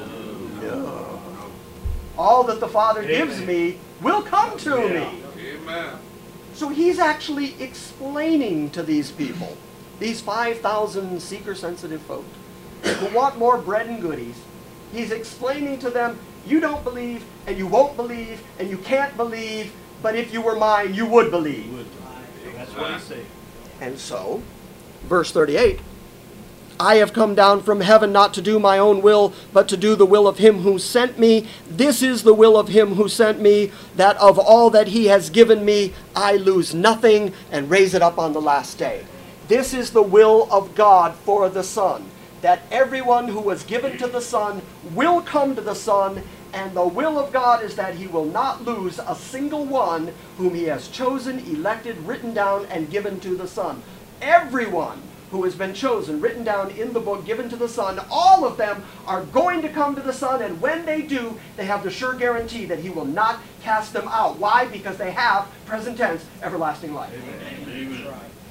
No. All that the Father gives me will come to me. Amen. So he's actually explaining to these people, these 5,000 seeker-sensitive folk, who want more bread and goodies. He's explaining to them, you don't believe, and you won't believe, and you can't believe, but if you were mine, you would believe. That's what he said. And so, verse 38, I have come down from heaven not to do my own will, but to do the will of him who sent me. This is the will of him who sent me, that of all that he has given me, I lose nothing and raise it up on the last day. This is the will of God for the Son, that everyone who was given to the Son will come to the Son, and the will of God is that he will not lose a single one whom he has chosen, elected, written down, and given to the Son. Everyone who has been chosen, written down in the book, given to the Son, all of them are going to come to the Son, and when they do, they have the sure guarantee that he will not cast them out. Why? Because they have, present tense, everlasting life. Amen.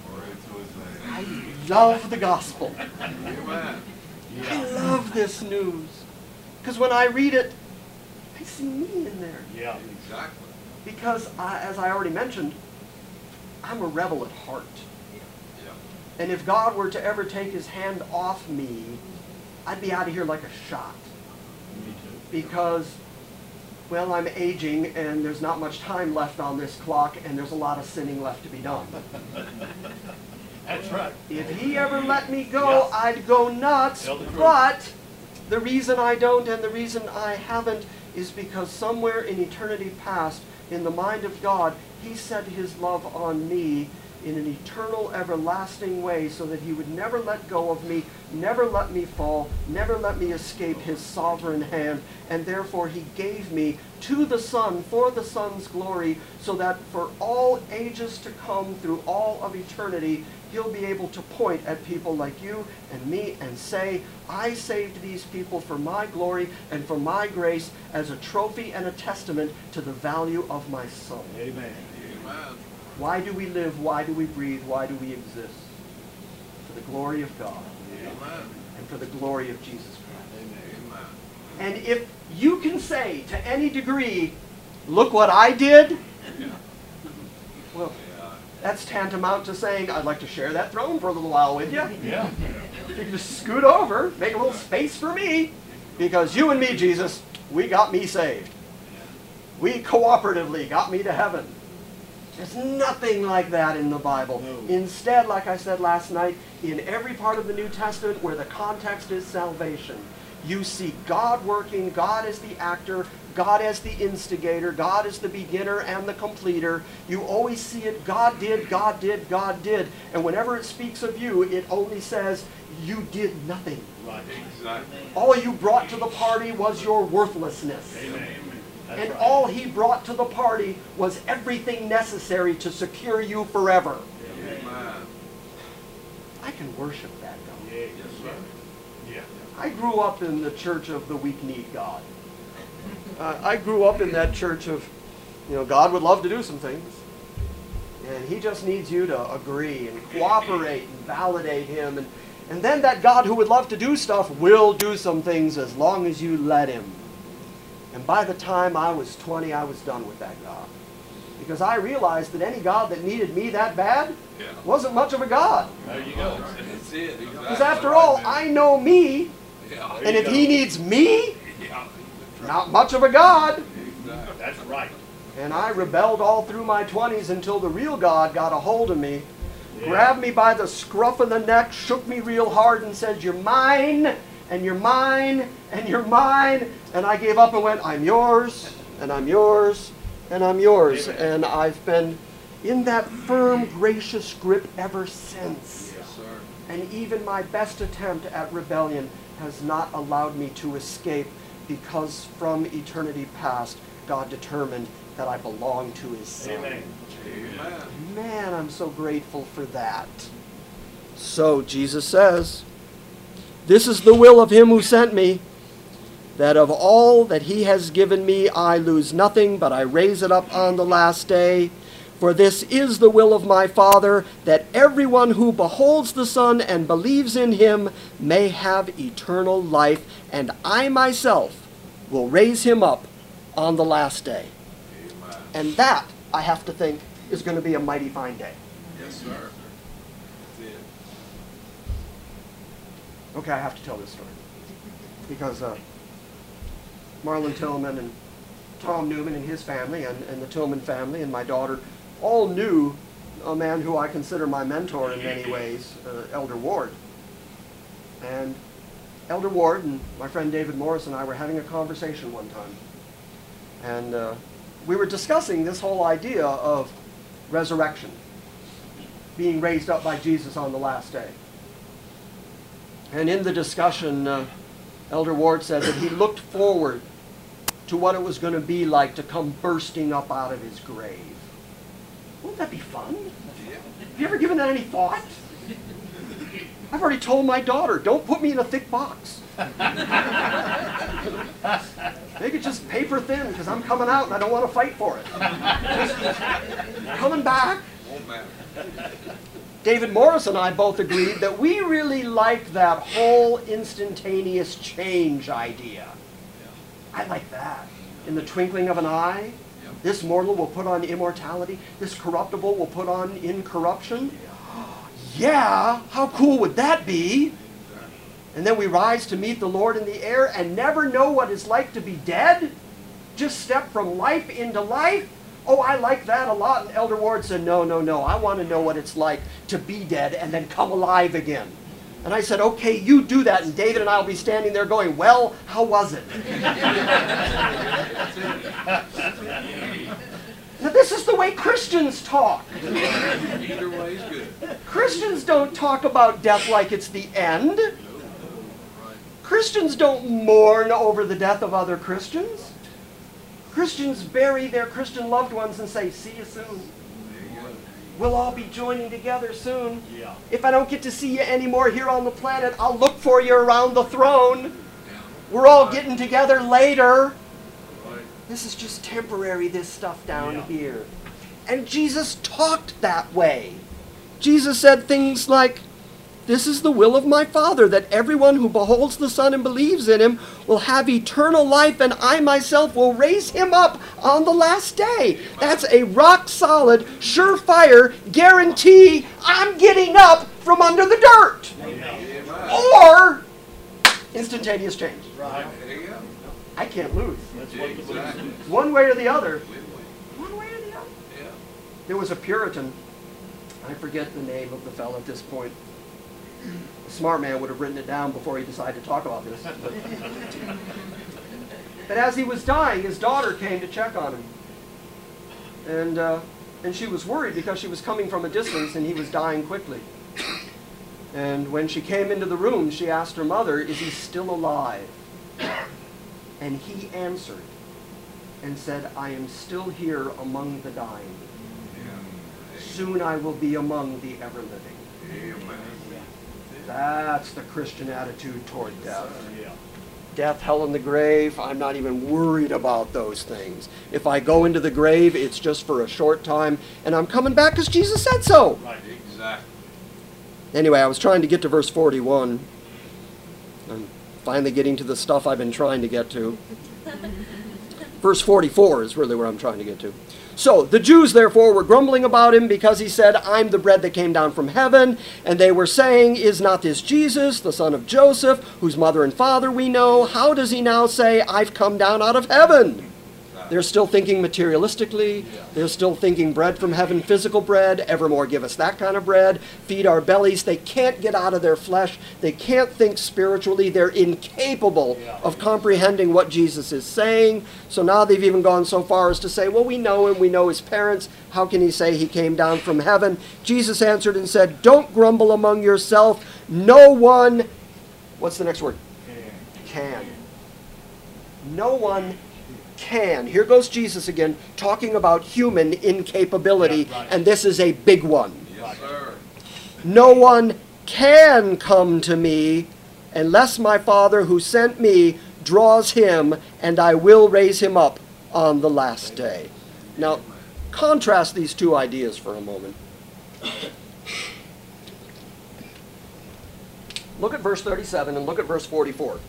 I love the gospel. Amen. I love this news. Because when I read it, I see me in there. Yeah. Exactly. Because, as I already mentioned, I'm a rebel at heart. Yeah. And if God were to ever take his hand off me, I'd be out of here like a shot. Me too. Because, well, I'm aging and there's not much time left on this clock and there's a lot of sinning left to be done. That's right. If he ever let me go, Yeah. I'd go nuts. Tell the truth. But the reason I don't and the reason I haven't is because somewhere in eternity past, in the mind of God, he set his love on me in an eternal, everlasting way so that he would never let go of me, never let me fall, never let me escape his sovereign hand. And therefore he gave me to the Son for the Son's glory, so that for all ages to come, through all of eternity, he'll be able to point at people like you and me and say, I saved these people for my glory and for my grace, as a trophy and a testament to the value of my Son. Amen. Why do we live? Why do we breathe? Why do we exist? For the glory of God and for the glory of Jesus Christ. And if you can say to any degree, look what I did, well, that's tantamount to saying, I'd like to share that throne for a little while with you. Yeah. You can just scoot over, make a little space for me, because you and me, Jesus, we got me saved. We cooperatively got me to heaven. There's nothing like that in the Bible. No. Instead, like I said last night, in every part of the New Testament where the context is salvation, you see God working, God as the actor, God as the instigator, God as the beginner and the completer. You always see it, God did, God did, God did. And whenever it speaks of you, it only says, you did nothing. Right. Exactly. All you brought to the party was your worthlessness. Amen. That's And right. all he brought to the party was everything necessary to secure you forever. I can worship that God. Yeah. Yes, sir. Yeah. I grew up in the church of the weak-kneed God. I grew up in that church of, God would love to do some things. And he just needs you to agree and cooperate and validate him. And then that God who would love to do stuff will do some things as long as you let him. And by the time I was 20, I was done with that God. Because I realized that any God that needed me that bad wasn't much of a God. There you go. That's it. Because after all, I know me. Yeah. And if he needs me, not much of a God. That's right. And I rebelled all through my 20s until the real God got a hold of me, grabbed me by the scruff of the neck, shook me real hard and said, you're mine, and you're mine, and you're mine. And I gave up and went, I'm yours, and I'm yours, and I'm yours. Amen. And I've been in that firm, gracious grip ever since. Yes, sir. And even my best attempt at rebellion has not allowed me to escape, because from eternity past, God determined that I belong to his Son. Amen. Amen. Man, I'm so grateful for that. So Jesus says, this is the will of him who sent me, that of all that he has given me I lose nothing, but I raise it up on the last day. For this is the will of my Father, that everyone who beholds the Son and believes in him may have eternal life, and I myself will raise him up on the last day. Amen. And that, I have to think, is going to be a mighty fine day. Yes, sir. That's it. Okay, I have to tell this story. Because Marlon Tillman and Tom Newman and his family and the Tillman family and my daughter all knew a man who I consider my mentor in many ways, Elder Ward. And Elder Ward and my friend David Morris and I were having a conversation one time. And we were discussing this whole idea of resurrection, being raised up by Jesus on the last day. And in the discussion, Elder Ward said that he looked forward to what it was going to be like to come bursting up out of his grave. Wouldn't that be fun? Have you ever given that any thought? I've already told my daughter, don't put me in a thick box. Make it just paper thin, because I'm coming out and I don't want to fight for it. Just coming back. Won't matter. David Morris and I both agreed that we really like that whole instantaneous change idea. I like that. In the twinkling of an eye, this mortal will put on immortality, this corruptible will put on incorruption. Yeah, how cool would that be? And then we rise to meet the Lord in the air and never know what it's like to be dead? Just step from life into life? Oh, I like that a lot. And Elder Ward said, no, no, no. I want to know what it's like to be dead and then come alive again. And I said, okay, you do that. And David and I will be standing there going, well, how was it? Now, This is the way Christians talk. Either way is good. Christians don't talk about death like it's the end. Right. Christians don't mourn over the death of other Christians. Christians bury their Christian loved ones and say, see you soon. There you go. We'll all be joining together soon. Yeah. If I don't get to see you anymore here on the planet, I'll look for you around the throne. Down. We're all getting together later. Right. This is just temporary, this stuff down Yeah. here. And Jesus talked that way. Jesus said things like, this is the will of my Father, that everyone who beholds the Son and believes in him will have eternal life, and I myself will raise him up on the last day. That's a rock-solid, surefire guarantee I'm getting up from under the dirt. Amen. Or instantaneous change. Right. There you go. I can't lose. That's what the Bible Exactly. says. One way or the other. Win-win. One way or the other. Yeah. There was a Puritan, I forget the name of the fellow at this point. A smart man would have written it down before he decided to talk about this. But as he was dying, his daughter came to check on him. And she was worried because she was coming from a distance and he was dying quickly. And when she came into the room, she asked her mother, is he still alive? And he answered and said, I am still here among the dying. Soon I will be among the ever-living. Amen. That's the Christian attitude toward death. Yeah. Death, hell, and the grave, I'm not even worried about those things. If I go into the grave, it's just for a short time, and I'm coming back because Jesus said so. Right. Exactly. Anyway, I was trying to get to verse 41. I'm finally getting to the stuff I've been trying to get to. Verse 44 is really where I'm trying to get to. So, the Jews therefore were grumbling about him because he said, I'm the bread that came down from heaven. And they were saying, is not this Jesus, the son of Joseph, whose mother and father we know? How does he now say, I've come down out of heaven? They're still thinking materialistically. They're still thinking bread from heaven, physical bread. Evermore give us that kind of bread. Feed our bellies. They can't get out of their flesh. They can't think spiritually. They're incapable of comprehending what Jesus is saying. So now they've even gone so far as to say, well, we know him. We know his parents. How can he say he came down from heaven? Jesus answered and said, don't grumble among yourself. No one, what's the next word? Can. No one can. Here goes Jesus again, talking about human incapability, Yeah, right. and this is a big one. Yes, sir. No one can come to me unless my Father who sent me draws him, and I will raise him up on the last day. Now, contrast these two ideas for a moment. Look at verse 37 and look at verse 44.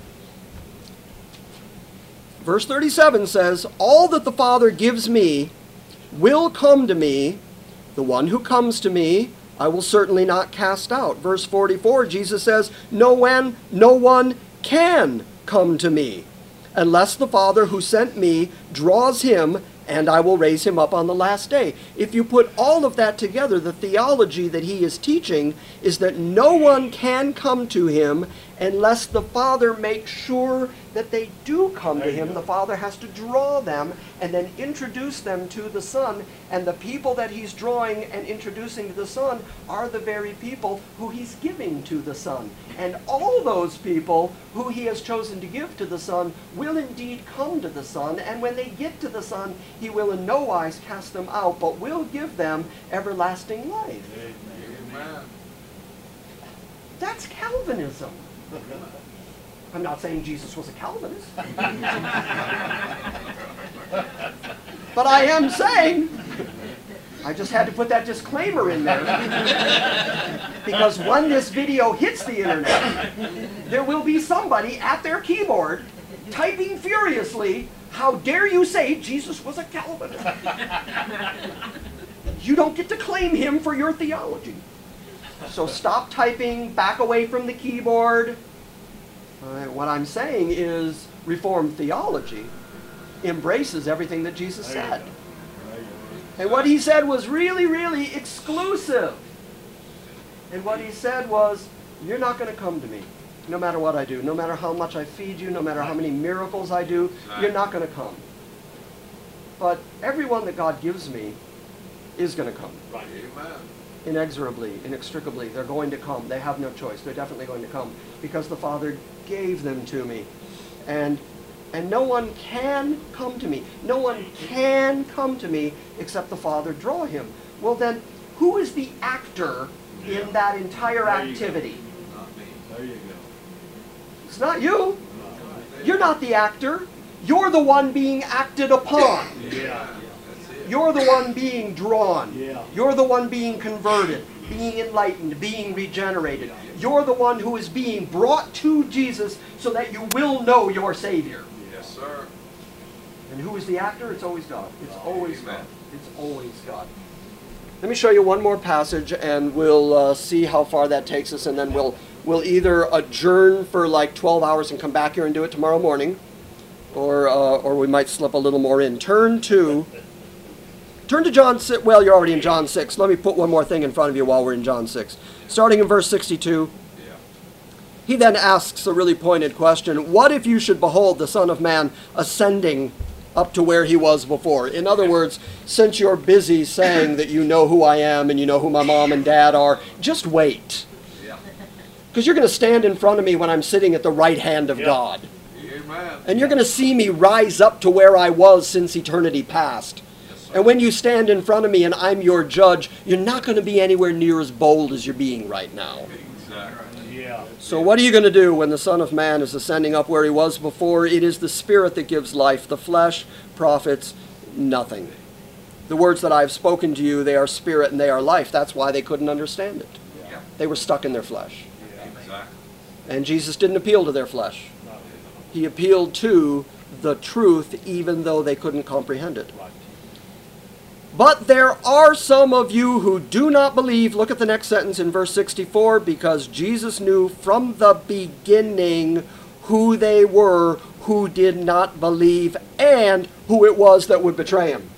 Verse 37 says, all that the Father gives me will come to me. The one who comes to me, I will certainly not cast out. Verse 44, Jesus says, no one can come to me unless the Father who sent me draws him, and I will raise him up on the last day. If you put all of that together, the theology that he is teaching is that no one can come to him unless the Father makes sure that they do come to him. The Father has to draw them and then introduce them to the Son. And the people that he's drawing and introducing to the Son are the very people who he's giving to the Son. And all those people who he has chosen to give to the Son will indeed come to the Son. And when they get to the Son, he will in no wise cast them out, but will give them everlasting life. Amen. That's Calvinism. I'm not saying Jesus was a Calvinist. But I am saying, I just had to put that disclaimer in there. Because when this video hits the internet, there will be somebody at their keyboard typing furiously, how dare you say Jesus was a Calvinist? You don't get to claim him for your theology. So stop typing, back away from the keyboard. What I'm saying is Reformed theology embraces everything that Jesus said. And what he said was really, really exclusive. And what he said was, you're not going to come to me, no matter what I do, no matter how much I feed you, no matter how many miracles I do, you're not going to come. But everyone that God gives me is going to come. Right. Amen. Inexorably, inextricably. They're going to come. They have no choice. They're definitely going to come because the Father gave them to me. And no one can come to me. No one can come to me except the Father draw him. Well then, who is the actor in that entire There you activity? Not me. There you go. It's not you. You're not the actor. You're the one being acted upon. Yeah. That's it. You're the one being drawn. Yeah. You're the one being converted, being enlightened, being regenerated. You're the one who is being brought to Jesus so that you will know your Savior. Yes, sir. And who is the actor? It's always God. It's always Amen. God. It's always God. Let me show you one more passage, and we'll see how far that takes us, and then we'll either adjourn for like 12 hours and come back here and do it tomorrow morning, or we might slip a little more in. Turn to John 6. Well, you're already in John 6. Let me put one more thing in front of you while we're in John 6. Starting in verse 62. Yeah. He then asks a really pointed question. What if you should behold the Son of Man ascending up to where he was before? In other words, since you're busy saying that you know who I am and you know who my mom and dad are, just wait. Yeah. Because you're going to stand in front of me when I'm sitting at the right hand of Yeah. God. Amen. And you're going to see me rise up to where I was since eternity past. Yes, sir. And when you stand in front of me and I'm your judge, you're not going to be anywhere near as bold as you're being right now. Exactly. Yeah. So what are you going to do when the Son of Man is ascending up where he was before? It is the Spirit that gives life. The flesh profits nothing. The words that I've spoken to you, they are spirit and they are life. That's why they couldn't understand it. Yeah. They were stuck in their flesh. Exactly. And Jesus didn't appeal to their flesh. He appealed to the truth even though they couldn't comprehend it. Right. But there are some of you who do not believe. Look at the next sentence in verse 64. Because Jesus knew from the beginning who they were who did not believe and who it was that would betray him.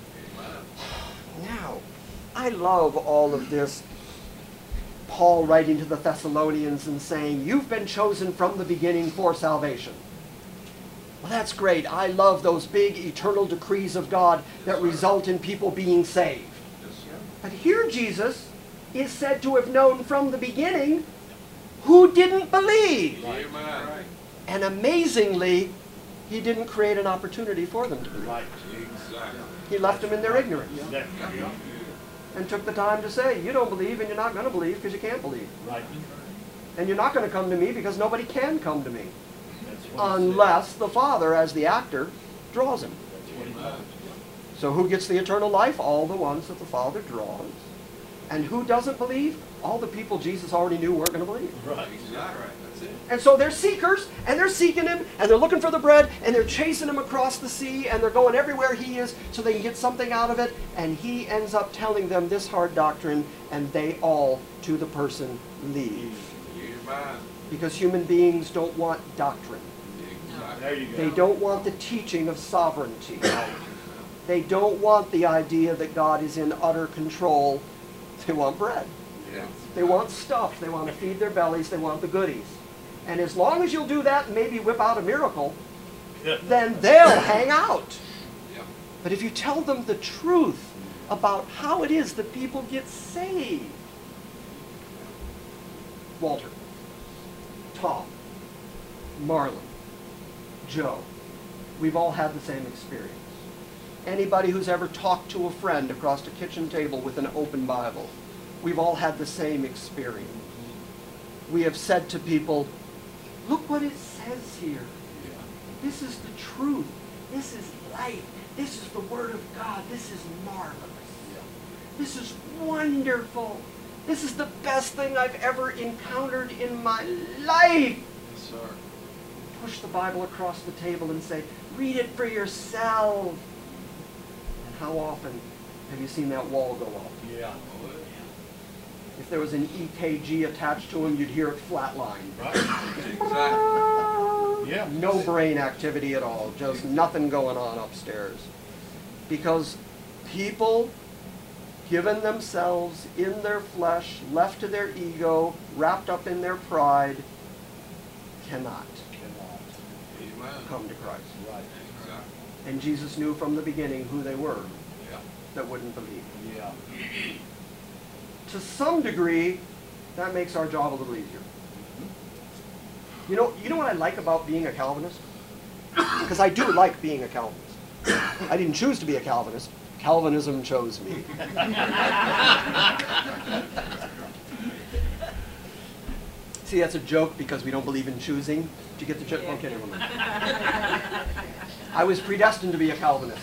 Now, I love all of this. Paul writing to the Thessalonians and saying, you've been chosen from the beginning for salvation. Well, that's great. I love those big eternal decrees of God that result in people being saved. Yes, sir. But here Jesus is said to have known from the beginning who didn't believe. Amen. And amazingly, he didn't create an opportunity for them to believe. Right. Exactly. He left them in their ignorance Yeah. and took the time to say, you don't believe and you're not going to believe because you can't believe. Right. And you're not going to come to me because nobody can come to me That's what he unless the Father, as the actor, draws him. said. That's what he taught. So who gets the eternal life? All the ones that the Father draws. And who doesn't believe? All the people Jesus already knew weren't going to believe. Right. Exactly. That's it. And so they're seekers, and they're seeking him, and they're looking for the bread, and they're chasing him across the sea, and they're going everywhere he is so they can get something out of it. And he ends up telling them this hard doctrine, and they all, to the person, leave. Amen. Because human beings don't want doctrine. Exactly. There you go. They don't want the teaching of sovereignty. They don't want the idea that God is in utter control. They want bread. Yeah. They want stuff. They want to feed their bellies. They want the goodies. And as long as you'll do that and maybe whip out a miracle, then they'll hang out. Yeah. But if you tell them the truth about how it is that people get saved, Walter, Tom, Marlon, Joe, we've all had the same experience. Anybody who's ever talked to a friend across a kitchen table with an open Bible, we've all had the same experience. We have said to people, look what it says here. This is the truth. This is light. This is the Word of God. This is marvelous. This is wonderful. This is the best thing I've ever encountered in my life. Yes, sir. Push the Bible across the table and say, read it for yourself. And how often have you seen that wall go up? Yeah. If there was an EKG attached to him, you'd hear it flatline. Right. Exactly. Yeah. No brain activity at all. Just nothing going on upstairs. Because people, given themselves in their flesh, left to their ego, wrapped up in their pride, cannot. Amen. come to Christ. Right. Exactly. And Jesus knew from the beginning who they were Yeah. that wouldn't believe. Yeah. To some degree, that makes our job a little easier. You know what I like about being a Calvinist? Because I do like being a Calvinist. I didn't choose to be a Calvinist. Calvinism chose me. See, that's a joke because we don't believe in choosing. Did you get the joke? Okay, never mind. I was predestined to be a Calvinist.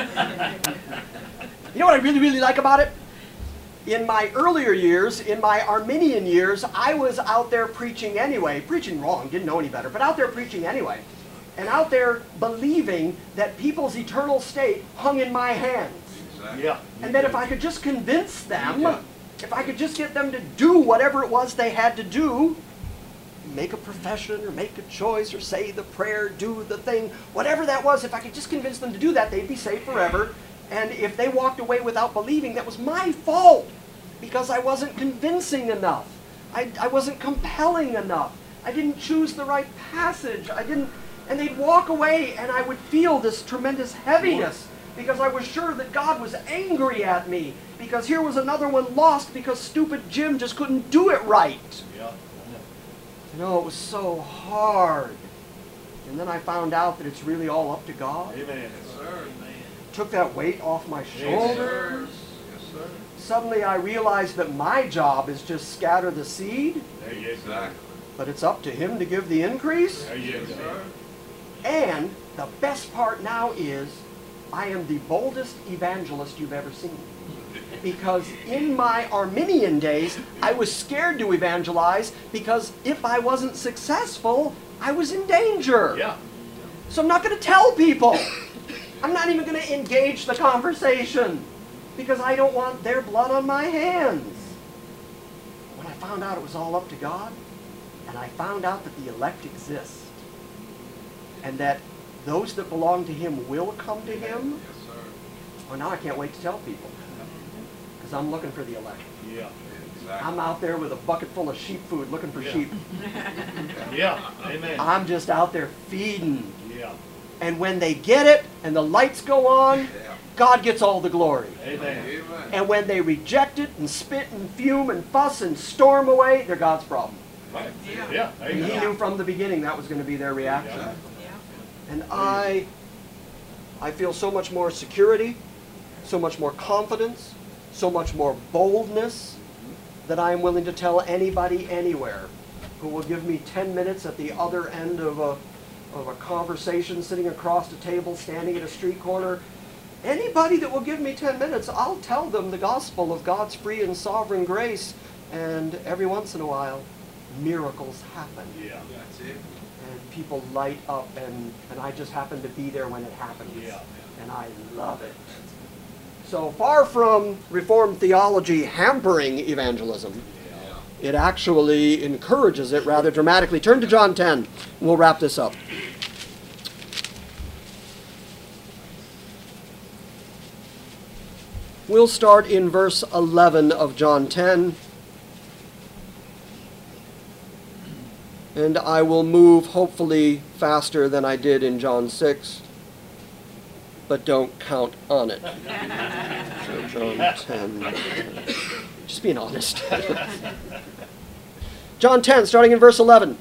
You know what I really, really like about it? In my earlier years, in my Arminian years, I was out there preaching anyway, preaching wrong, didn't know any better, but out there preaching anyway, and out there believing that people's eternal state hung in my hands. Exactly. Yeah. And that if I could just convince them, if I could just get them to do whatever it was they had to do, make a profession or make a choice or say the prayer, do the thing, whatever that was, if I could just convince them to do that, they'd be saved forever. And if they walked away without believing, that was my fault because I wasn't convincing enough. I wasn't compelling enough. I didn't choose the right passage. And they'd walk away and I would feel this tremendous heaviness because I was sure that God was angry at me because here was another one lost because stupid Jim just couldn't do it right. Yeah. You know, it was so hard. And then I found out that it's really all up to God. Amen. Yes, sir. Took that weight off my Yes, shoulders. sir. Yes, sir. Suddenly I realized that my job is just scatter the seed, There you go. Exactly. but it's up to Him to give the increase. There you Yes, go. sir. And the best part now is I am the boldest evangelist you've ever seen. Because in my Arminian days, I was scared to evangelize because if I wasn't successful, I was in danger. Yeah. So I'm not going to tell people. I'm not even going to engage the conversation because I don't want their blood on my hands. When I found out it was all up to God, and I found out that the elect exist, and that those that belong to Him will come to Him, Yes, sir. well, now I can't wait to tell people because I'm looking for the elect. Yeah. Exactly. I'm out there with a bucket full of sheep food looking for Yeah. sheep. Yeah. Amen. I'm just out there feeding. Yeah. And when they get it and the lights go on, Yeah. God gets all the glory. Amen. Amen. And when they reject it and spit and fume and fuss and storm away, they're God's problem. Right. Yeah. And He Amen. knew from the beginning that was going to be their reaction. Yeah. And I feel so much more security, so much more confidence, so much more boldness that I am willing to tell anybody anywhere who will give me 10 minutes at the other end of a conversation, sitting across a table, standing at a street corner. Anybody that will give me 10 minutes, I'll tell them the gospel of God's free and sovereign grace. And every once in a while, miracles happen. Yeah. That's it. And people light up, and I just happen to be there when it happens. Yeah. And I love it. So far from Reformed theology hampering evangelism, Yeah. it actually encourages it rather dramatically. Turn to John 10, and we'll wrap this up. We'll start in verse 11 of John 10. And I will move hopefully faster than I did in John 6, but don't count on it. So John 10, just being honest. John 10, starting in verse 11.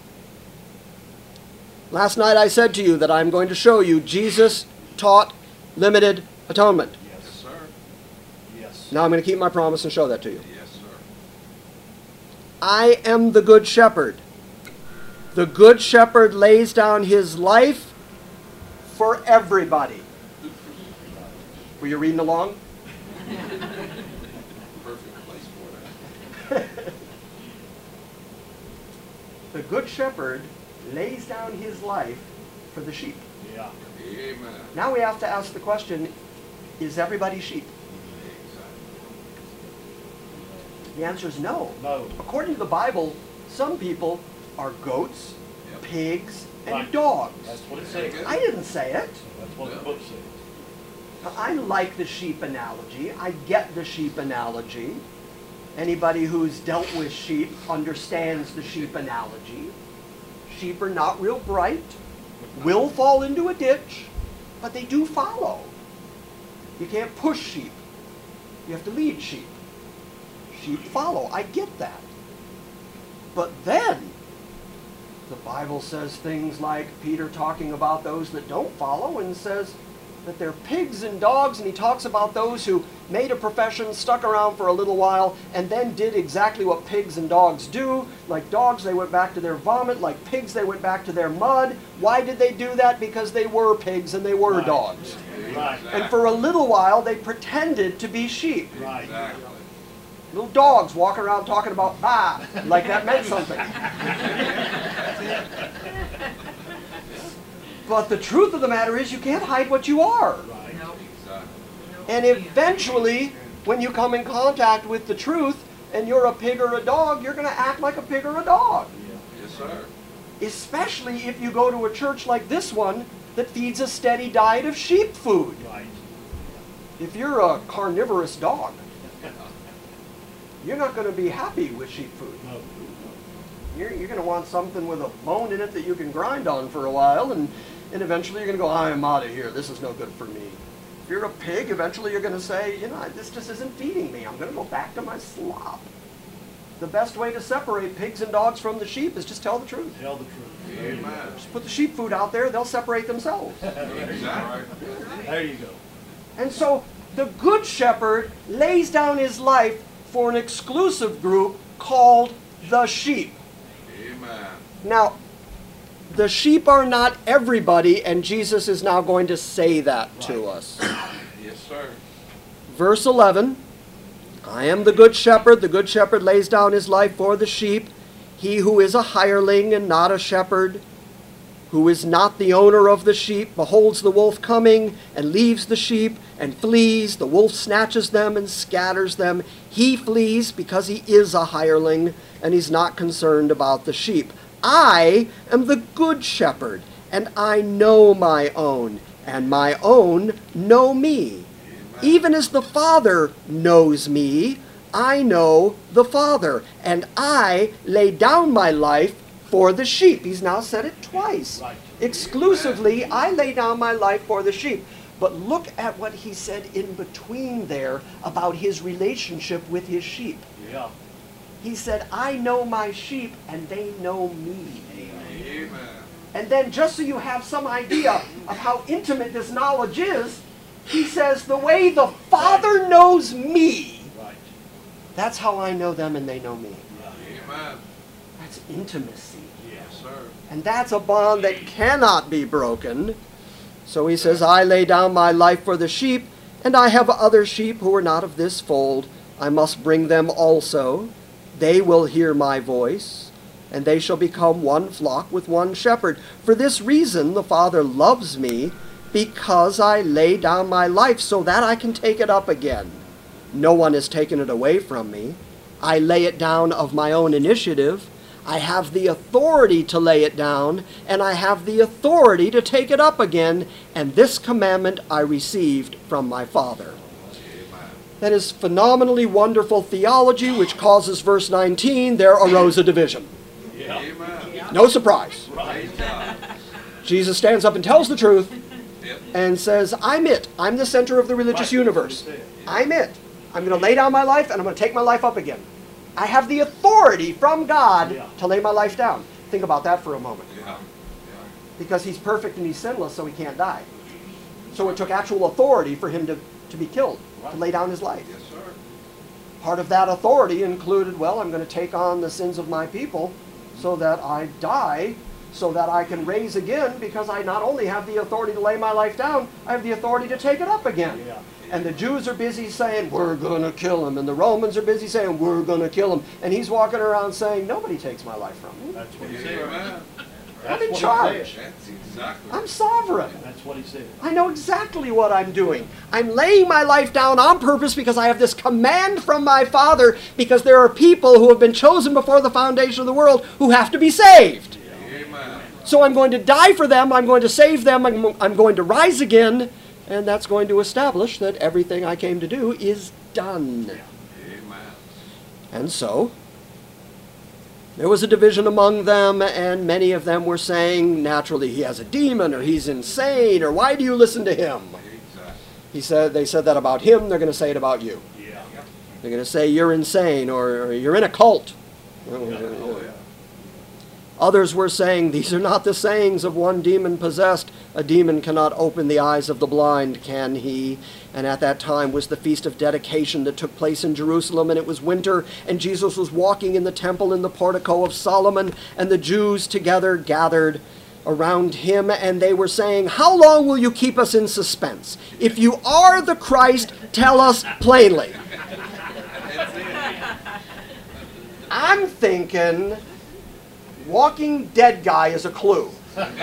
Last night I said to you that I'm going to show you Jesus taught limited atonement. Yes, sir. Yes. Now I'm going to keep my promise and show that to you. Yes, sir. I am the good shepherd. The good shepherd lays down his life for everybody. Were you reading along? Perfect place for that. The good shepherd lays down his life for the sheep. Yeah. Amen. Now we have to ask the question, is everybody sheep? Exactly. The answer is no. No. According to the Bible, some people are goats, Yep. pigs, and Right. dogs. That's what it says. I didn't say it. That's what the book says. I like the sheep analogy. I get the sheep analogy. Anybody who's dealt with sheep understands the sheep analogy. Sheep are not real bright. will fall into a ditch, but they do follow. You can't push sheep. You have to lead sheep. Sheep follow. I get that. But then, the Bible says things like Peter talking about those that don't follow and says that they're pigs and dogs, and he talks about those who made a profession, stuck around for a little while, and then did exactly what pigs and dogs do. Like dogs, they went back to their vomit. Like pigs, they went back to their mud. Why did they do that? Because they were pigs and they were dogs. Right. And for a little while, they pretended to be sheep. Right. Exactly. Little dogs walking around talking about bah, like that meant something. But the truth of the matter is you can't hide what you are. Right. Exactly. And eventually, when you come in contact with the truth and you're a pig or a dog, you're going to act like a pig or a dog. Yes, sir. Especially if you go to a church like this one that feeds a steady diet of sheep food. Right. If you're a carnivorous dog, you're not going to be happy with sheep food. No. You're going to want something with a bone in it that you can grind on for a while, and eventually you're going to go, I am out of here. This is no good for me. If you're a pig, eventually you're going to say, you know, this just isn't feeding me. I'm going to go back to my slop. The best way to separate pigs and dogs from the sheep is just tell the truth. Tell the truth. Amen. Just put the sheep food out there, they'll separate themselves. Exactly. There you go. And so the good shepherd lays down his life for an exclusive group called the sheep. Amen. Now, the sheep are not everybody, and Jesus is now going to say that to us. Yes, sir. Verse 11, I am the good shepherd lays down his life for the sheep. He who is a hireling and not a shepherd, who is not the owner of the sheep, beholds the wolf coming and leaves the sheep and flees. The wolf snatches them and scatters them. He flees because he is a hireling and he's not concerned about the sheep. I am the good shepherd, and I know my own, and my own know me. Even as the Father knows me, I know the Father, and I lay down my life for the sheep. He's now said it twice. Right. Exclusively, I lay down my life for the sheep. But look at what he said in between there about his relationship with his sheep. Yeah. He said, I know my sheep, and they know me. Amen. And then just so you have some idea of how intimate this knowledge is, he says, the way the Father knows me, Right. that's how I know them and they know me. Amen. That's intimacy. Yes, sir. And that's a bond that cannot be broken. So he says, I lay down my life for the sheep, and I have other sheep who are not of this fold. I must bring them also. They will hear my voice, and they shall become one flock with one shepherd. For this reason the Father loves me, because I lay down my life so that I can take it up again. No one has taken it away from me. I lay it down of my own initiative. I have the authority to lay it down, and I have the authority to take it up again, and this commandment I received from my Father. That is phenomenally wonderful theology, which causes verse 19, there arose a division. Yeah. Amen. No surprise. Praise God. Jesus stands up and tells the truth Yep. and says, I'm it. I'm the center of the religious universe. I'm it. I'm going to lay down my life, and I'm going to take my life up again. I have the authority from God to lay my life down. Think about that for a moment. Yeah. Because he's perfect and he's sinless, so he can't die. So it took actual authority for him to be killed, to lay down his life. Yes, sir. Part of that authority included, well, I'm going to take on the sins of my people so that I die, so that I can raise again, because I not only have the authority to lay my life down, I have the authority to take it up again. Yeah. And the Jews are busy saying, we're going to kill him. And the Romans are busy saying, we're going to kill him. And he's walking around saying, nobody takes my life from me. That's what he said. Amen. I'm in That's what he charge. said. That's exactly. I'm sovereign. That's what he said. I know exactly what I'm doing. I'm laying my life down on purpose because I have this command from my Father, because there are people who have been chosen before the foundation of the world who have to be saved. Amen. So I'm going to die for them, I'm going to save them, I'm going to rise again, and that's going to establish that everything I came to do is done. Amen. And so, There was a division among them, and many of them were saying, naturally, he has a demon, or he's insane, or why do you listen to him? Exactly. They said that about him, they're going to say it about you. Yeah. They're going to say you're insane, or you're in a cult. Oh, yeah. Others were saying, these are not the sayings of one demon-possessed. A demon cannot open the eyes of the blind, can he? And at that time was the Feast of Dedication that took place in Jerusalem, and it was winter, and Jesus was walking in the temple in the portico of Solomon, and the Jews together gathered around him, and they were saying, how long will you keep us in suspense? If you are the Christ, tell us plainly. I'm thinking, walking dead guy is a clue.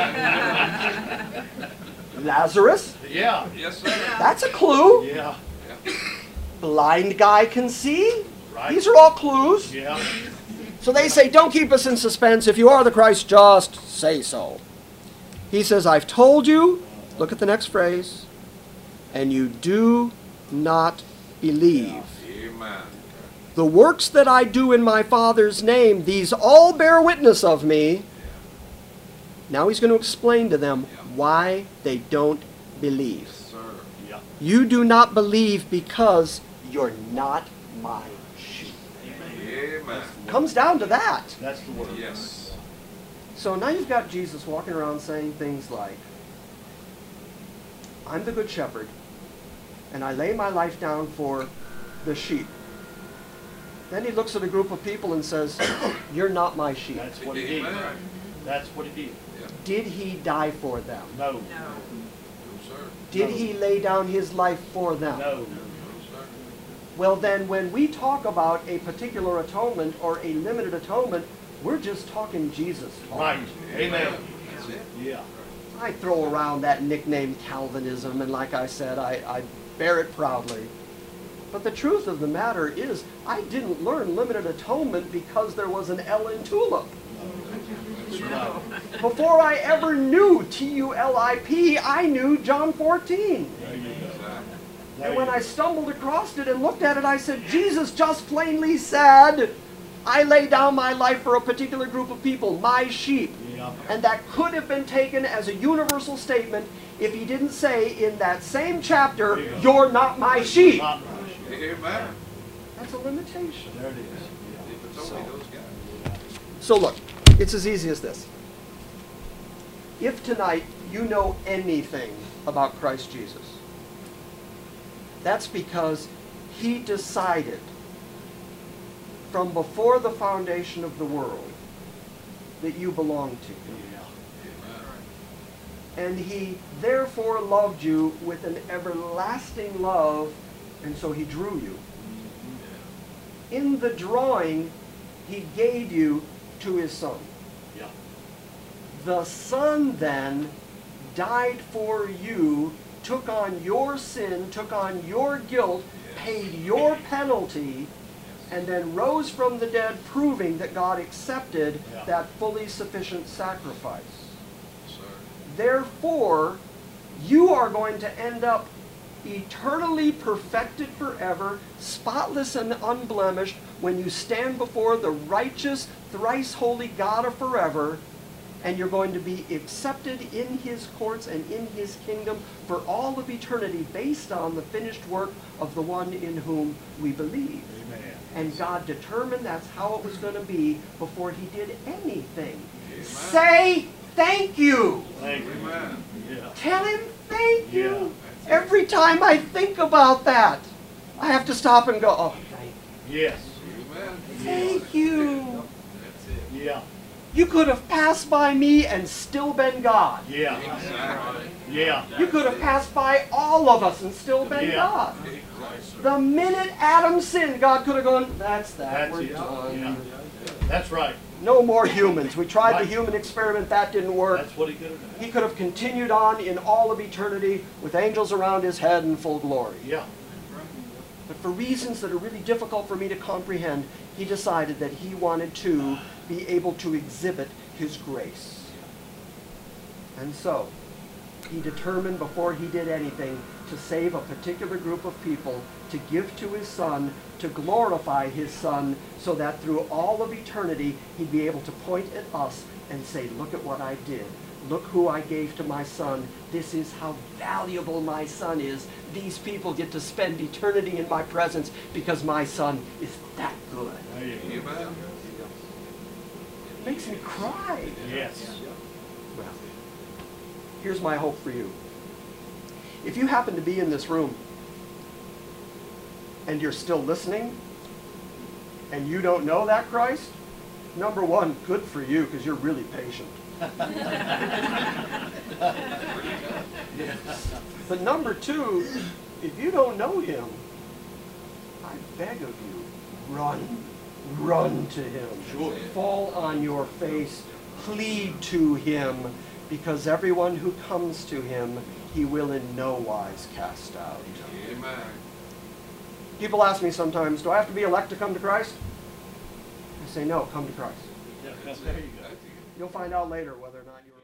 Lazarus, Yeah. Yes, sir. that's a clue. Yeah. Blind guy can see. Right. These are all clues. Yeah. So they say, don't keep us in suspense. If you are the Christ, just say so. He says, I've told you, look at the next phrase, and you do not believe. Amen. The works that I do in my Father's name, these all bear witness of me. Now he's going to explain to them why they don't believe. Yes, sir. Yeah. You do not believe because you're not my sheep. Amen. Comes down to that. That's the word. Yes. So now you've got Jesus walking around saying things like, I'm the good shepherd, and I lay my life down for the sheep. Then he looks at a group of people and says, you're not my sheep. That's what he did. Amen. That's what he did. Did he die for them? No. No, sir. Did he lay down his life for them? No. No, sir. Well then, when we talk about a particular atonement or a limited atonement, we're just talking Jesus. Right. Amen. That's it. Yeah. I throw around that nickname Calvinism, and like I said, I bear it proudly. But the truth of the matter is, I didn't learn limited atonement because there was an L in tulip. No. Before I ever knew T-U-L-I-P, I knew John 14. There you go. Exactly. There And when you I stumbled across it and looked at it, I said, Jesus just plainly said, I lay down my life for a particular group of people, my sheep. Yeah. And that could have been taken as a universal statement if he didn't say in that same chapter, you're not my sheep. Not much. Amen. That's a limitation. There it is. If it's only those guys. So look, it's as easy as this. If tonight you know anything about Christ Jesus, that's because he decided from before the foundation of the world that you belong to him. Yeah. And he therefore loved you with an everlasting love, and so he drew you. In the drawing, he gave you to his son. Yeah. The son then died for you, took on your sin, took on your guilt, paid your penalty, and then rose from the dead, proving that God accepted Yeah. that fully sufficient sacrifice. Sir. Therefore, you are going to end up eternally perfected forever, spotless and unblemished, when you stand before the righteous, thrice holy God of forever, and you're going to be accepted in his courts and in his kingdom for all of eternity based on the finished work of the one in whom we believe. Amen. And God determined that's how it was going to be before he did anything. Amen. Say thank you. Thank you. Amen. Yeah. Tell him thank you. Yeah. Every time I think about that, I have to stop and go, oh, thank you. Yes. Amen. Thank you. That's it. Yeah. You could have passed by me and still been God. Yeah. Exactly. Yeah. You could have passed by all of us and still been Yeah. God. Exactly. The minute Adam sinned, God could have gone, that's that, That's we're it. done. Yeah. That's right. No more humans. We tried the Right. human experiment, that didn't work. That's what he could have done. He could have continued on in all of eternity with angels around his head in full glory. Yeah. But for reasons that are really difficult for me to comprehend, he decided that he wanted to be able to exhibit his grace. And so, he determined before he did anything to save a particular group of people, to give to his Son, to glorify his Son, so that through all of eternity he'd be able to point at us and say, look at what I did. Look who I gave to my Son. This is how valuable my Son is. These people get to spend eternity in my presence because my Son is that good. Amen. It makes me cry. Yes. Well, here's my hope for you. If you happen to be in this room and you're still listening and you don't know that Christ, number one, good for you because you're really patient. But number two, if you don't know him, I beg of you, run to him. Sure. Fall on your face, plead to him, because everyone who comes to him, he will in no wise cast out. Amen. People ask me sometimes, do I have to be elect to come to Christ? I say, no, come to Christ. Yeah, there you go. You'll find out later whether or not you're